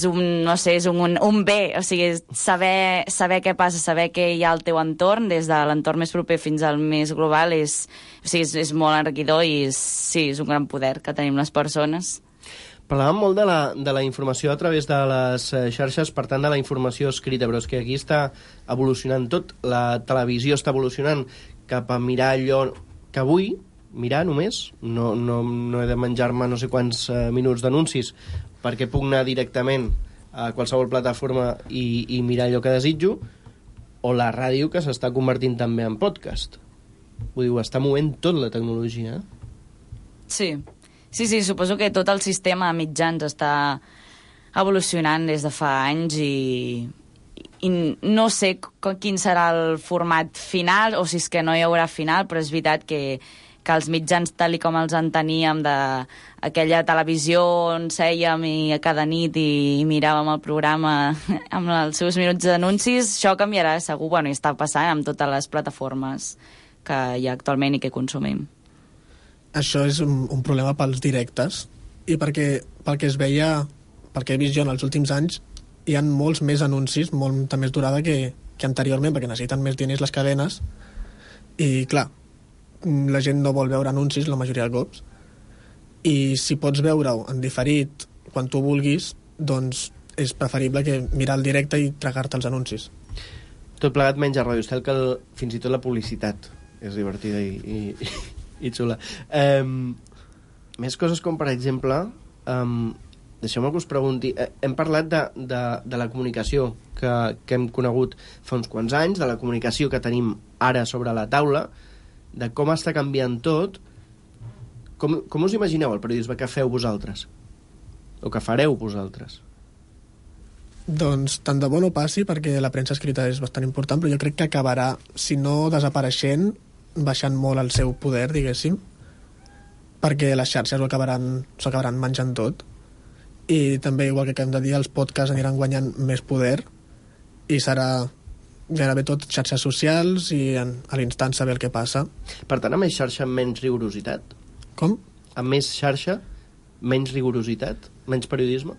S14: un bé, o sigui, saber què passa, saber què hi ha al teu entorn, des de l'entorn més proper fins al més global, és molt enriquidor, i sí, és un gran poder que tenim les persones.
S2: Parlàvem molt de la informació a través de les xarxes, per tant de la informació escrita, però és que aquí està evolucionant tot. La televisió està evolucionant cap a mirar allò que vull, mirar només, no he de menjar-me no sé quants minuts d'anuncis perquè puc anar directament a qualsevol plataforma i mirar allò que desitjo, o la ràdio, que s'està convertint també en podcast. Vull dir, està movent tot la tecnologia.
S14: Sí, suposo que tot el sistema de mitjans està evolucionant des de fa anys, i no sé quin serà el format final, o si és que no hi haurà final, però és veritat que els mitjans, tal com els enteníem d'aquella televisió on sèiem i cada nit i miràvem el programa amb els seus minuts d'anuncis, això canviarà segur, i està passant amb totes les plataformes que hi ha actualment i que consumim.
S15: Això és un problema pels directes, i pel que es veia, pel que he vist jo en els últims anys, hi ha molts més anuncis, molta més durada que anteriorment, perquè necessiten més diners les cadenes, i clar, la gent no vol veure anuncis la majoria de cops, i si pots veure-ho en diferit quan tu vulguis, doncs és preferible que mirar el directe i tragar-te els anuncis.
S2: Tot plegat menys a Ràdio Estel, que fins i tot la publicitat és divertida i xula. Més coses com, per exemple, deixeu-me que us pregunti, hem parlat de la comunicació que hem conegut fa uns quants anys, de la comunicació que tenim ara sobre la taula, de com està canviant tot. Com us imagineu el periodisme que feu vosaltres? O que fareu vosaltres?
S15: Doncs tant de bo no passi, perquè la premsa escrita és bastant important, però jo crec que acabarà, si no desapareixent, baixant molt el seu poder, diguéssim, perquè les xarxes s'ho acabaran menjant tot, i també, igual que acabem de dir, els podcasts aniran guanyant més poder i serà gairebé tot xarxes socials i a l'instant saber el que passa.
S2: Per tant, amb més xarxa, menys rigorositat?
S15: Com?
S2: Amb més xarxa, menys rigorositat? Menys periodisme?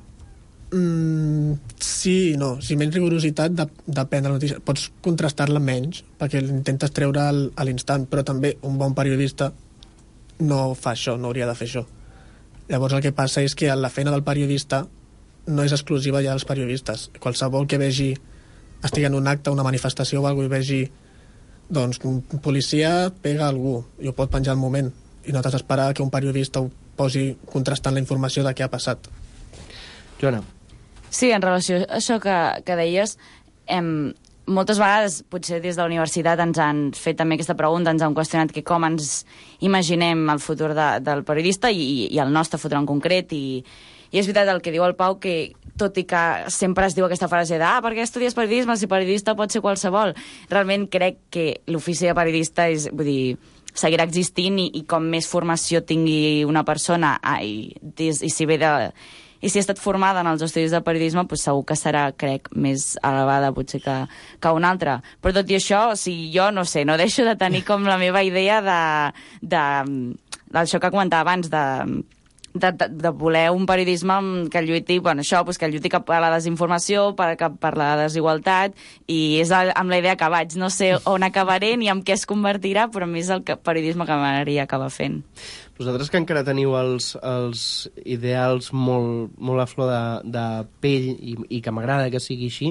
S15: Sí i no. Si menys rigorositat depèn de la notícia. Pots contrastar-la menys perquè l'intentes treure a l'instant, però també un bon periodista no fa això, no hauria de fer això. Llavors el que passa és que la feina del periodista no és exclusiva ja dels periodistes. Qualsevol que vegi, estigui en un acte, una manifestació o alguna cosa, i vegi doncs, un policia pega algú i ho pot penjar al moment i no t'has d'esperar que un periodista ho posi contrastant la informació de què ha passat.
S2: Joana.
S14: Sí, en relació a això que deies, moltes vegades, potser des de la universitat ens han fet també aquesta pregunta, ens han qüestionat que com ens imaginem el futur del periodista i el nostre futur en concret, i és veritat el que diu el Pau, que tot i que sempre es diu aquesta frase de per què estudies periodisme si periodista pot ser qualsevol, realment crec que l'ofici de periodista és, vull dir, seguirà existint i com més formació tingui una persona i si ha estat formada en els estudis de periodisme, doncs segur que serà, crec, més elevada potser que una altra. Però tot i això, o sigui, jo no sé, no deixo de tenir com la meva idea d'això que comentava abans, de voler un periodisme que lluiti, bueno, això, doncs que lluiti per la desinformació, per la desigualtat, i és amb la idea que vaig. No sé on acabaré ni en què es convertirà, però a mi és el periodisme que m'agradaria acabar fent.
S2: Vosaltres que encara teniu els ideals molt a flor de pell i que m'agrada que sigui així,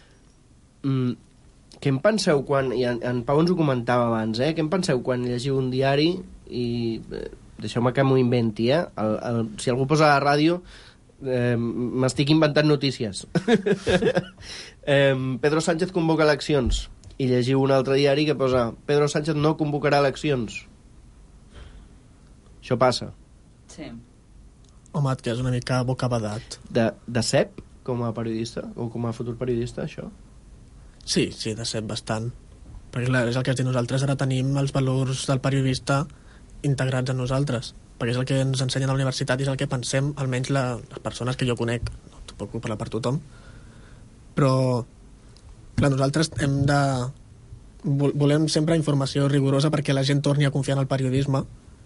S2: què en penseu quan, i en Pau ens ho comentava abans, què en penseu quan llegiu un diari i... deixeu-me que m'ho inventi, si algú posa a la ràdio, m'estic inventant notícies. Pedro Sánchez convoca eleccions, i llegiu un altre diari que posa Pedro Sánchez no convocarà eleccions. Això passa.
S14: Sí.
S15: Home, que és una mica bocabadat.
S2: De cep, com a periodista, o com a futur periodista, això?
S15: Sí, de cep bastant. Perquè clar, és el que has dit nosaltres, ara tenim els valors del periodista integrats en nosaltres, perquè és el que ens ensenyen a la universitat i és el que pensem, almenys les persones que jo conec, no puc parlar per tothom, però clar, nosaltres volem sempre informació rigorosa perquè la gent torni a confiar en el periodisme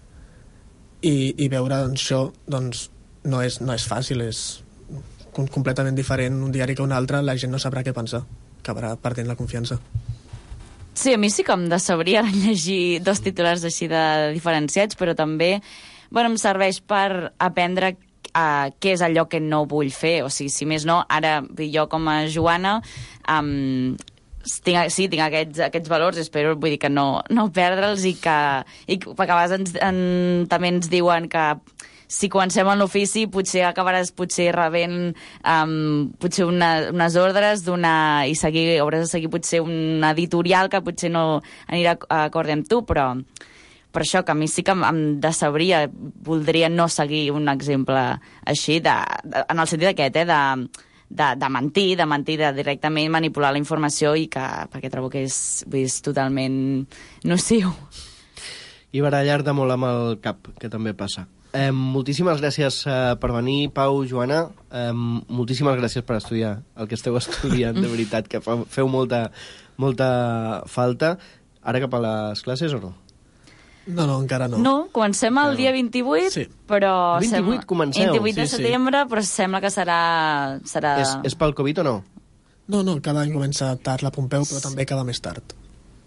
S15: i veure això doncs, no és fàcil, és completament diferent un diari que un altre, la gent no sabrà què pensar, acabarà perdent la confiança.
S14: Sí, a mi sí que em decebria llegir dos titulars així de diferenciats, però també em serveix per aprendre què és allò que no vull fer. O sigui, si més no, ara jo com a Joana tinc aquests valors, espero que no perdre'ls i perquè a vegades també ens diuen que si comencem en l'ofici potser acabaràs rebent potser unes ordres i hauràs de seguir potser un editorial que potser no anirà d'acord amb tu, però per això que a mi sí que em decebria, voldria no seguir un exemple així, en el sentit aquest, de mentir, de directament manipular la informació perquè trobo que és totalment nociu.
S2: I barallar-te molt amb el cap, que també passa. Moltíssimes gràcies per venir, Pau, Joana. Moltíssimes gràcies per estudiar el que esteu estudiant, de veritat, que feu molta falta. Ara cap a les classes o no?
S15: No, encara no.
S14: No, comencem el dia 28, sí. Però...
S2: 28 comenceu?
S14: 28 de setembre, però sembla que serà...
S2: És pel Covid o no?
S15: No, cada any comença tard la Pompeu, però també acaba més tard.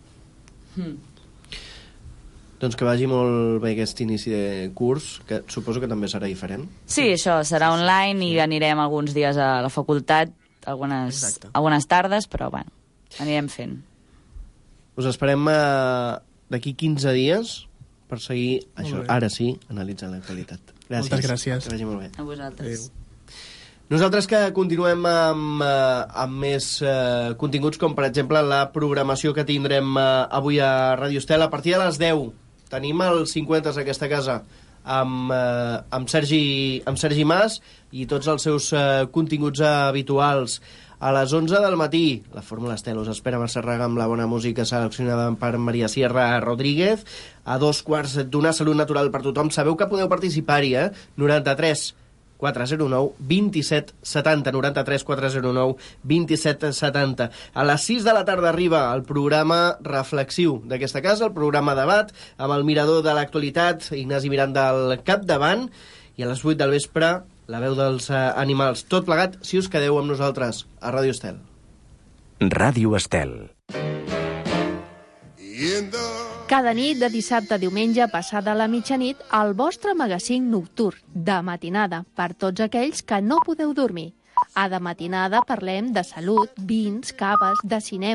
S2: Doncs que vagi molt bé aquest inici de curs, que suposo que també serà diferent.
S14: Sí, això, serà online i anirem alguns dies a la facultat, algunes tardes, però bueno, anirem fent.
S2: Us esperem d'aquí 15 dies per seguir això, ara sí, analitzant l'actualitat. Gràcies.
S15: Moltes gràcies.
S2: Que vagi molt bé.
S14: A vosaltres.
S2: Nosaltres que continuem amb més continguts, com per exemple la programació que tindrem avui a Ràdio Estel a partir de les 10. Tenim els 50 d'aquesta casa amb Sergi Mas i tots els seus continguts habituals. A les 11 del matí, la Fórmula Estel us espera a Massarraga amb la bona música seleccionada per Maria Sierra Rodríguez. A 2:15 d'una, Salut Natural per tothom. Sabeu que podeu participar-hi, 93 409 27 70, 93 409 27 70. A les 6 de la tarda arriba el programa reflexiu d'aquesta casa, el programa debat, amb el mirador de l'actualitat, Ignasi Miranda al capdavant, i a les 8 del vespre la veu dels animals. Tot plegat, si us quedeu amb nosaltres, a Ràdio Estel.
S12: Ràdio Estel.
S16: Cada nit de dissabte a diumenge, passada la mitjanit, el vostre magazín nocturn, de matinada, per tots aquells que no podeu dormir. A De Matinada parlem de salut, vins, caves, de cinema,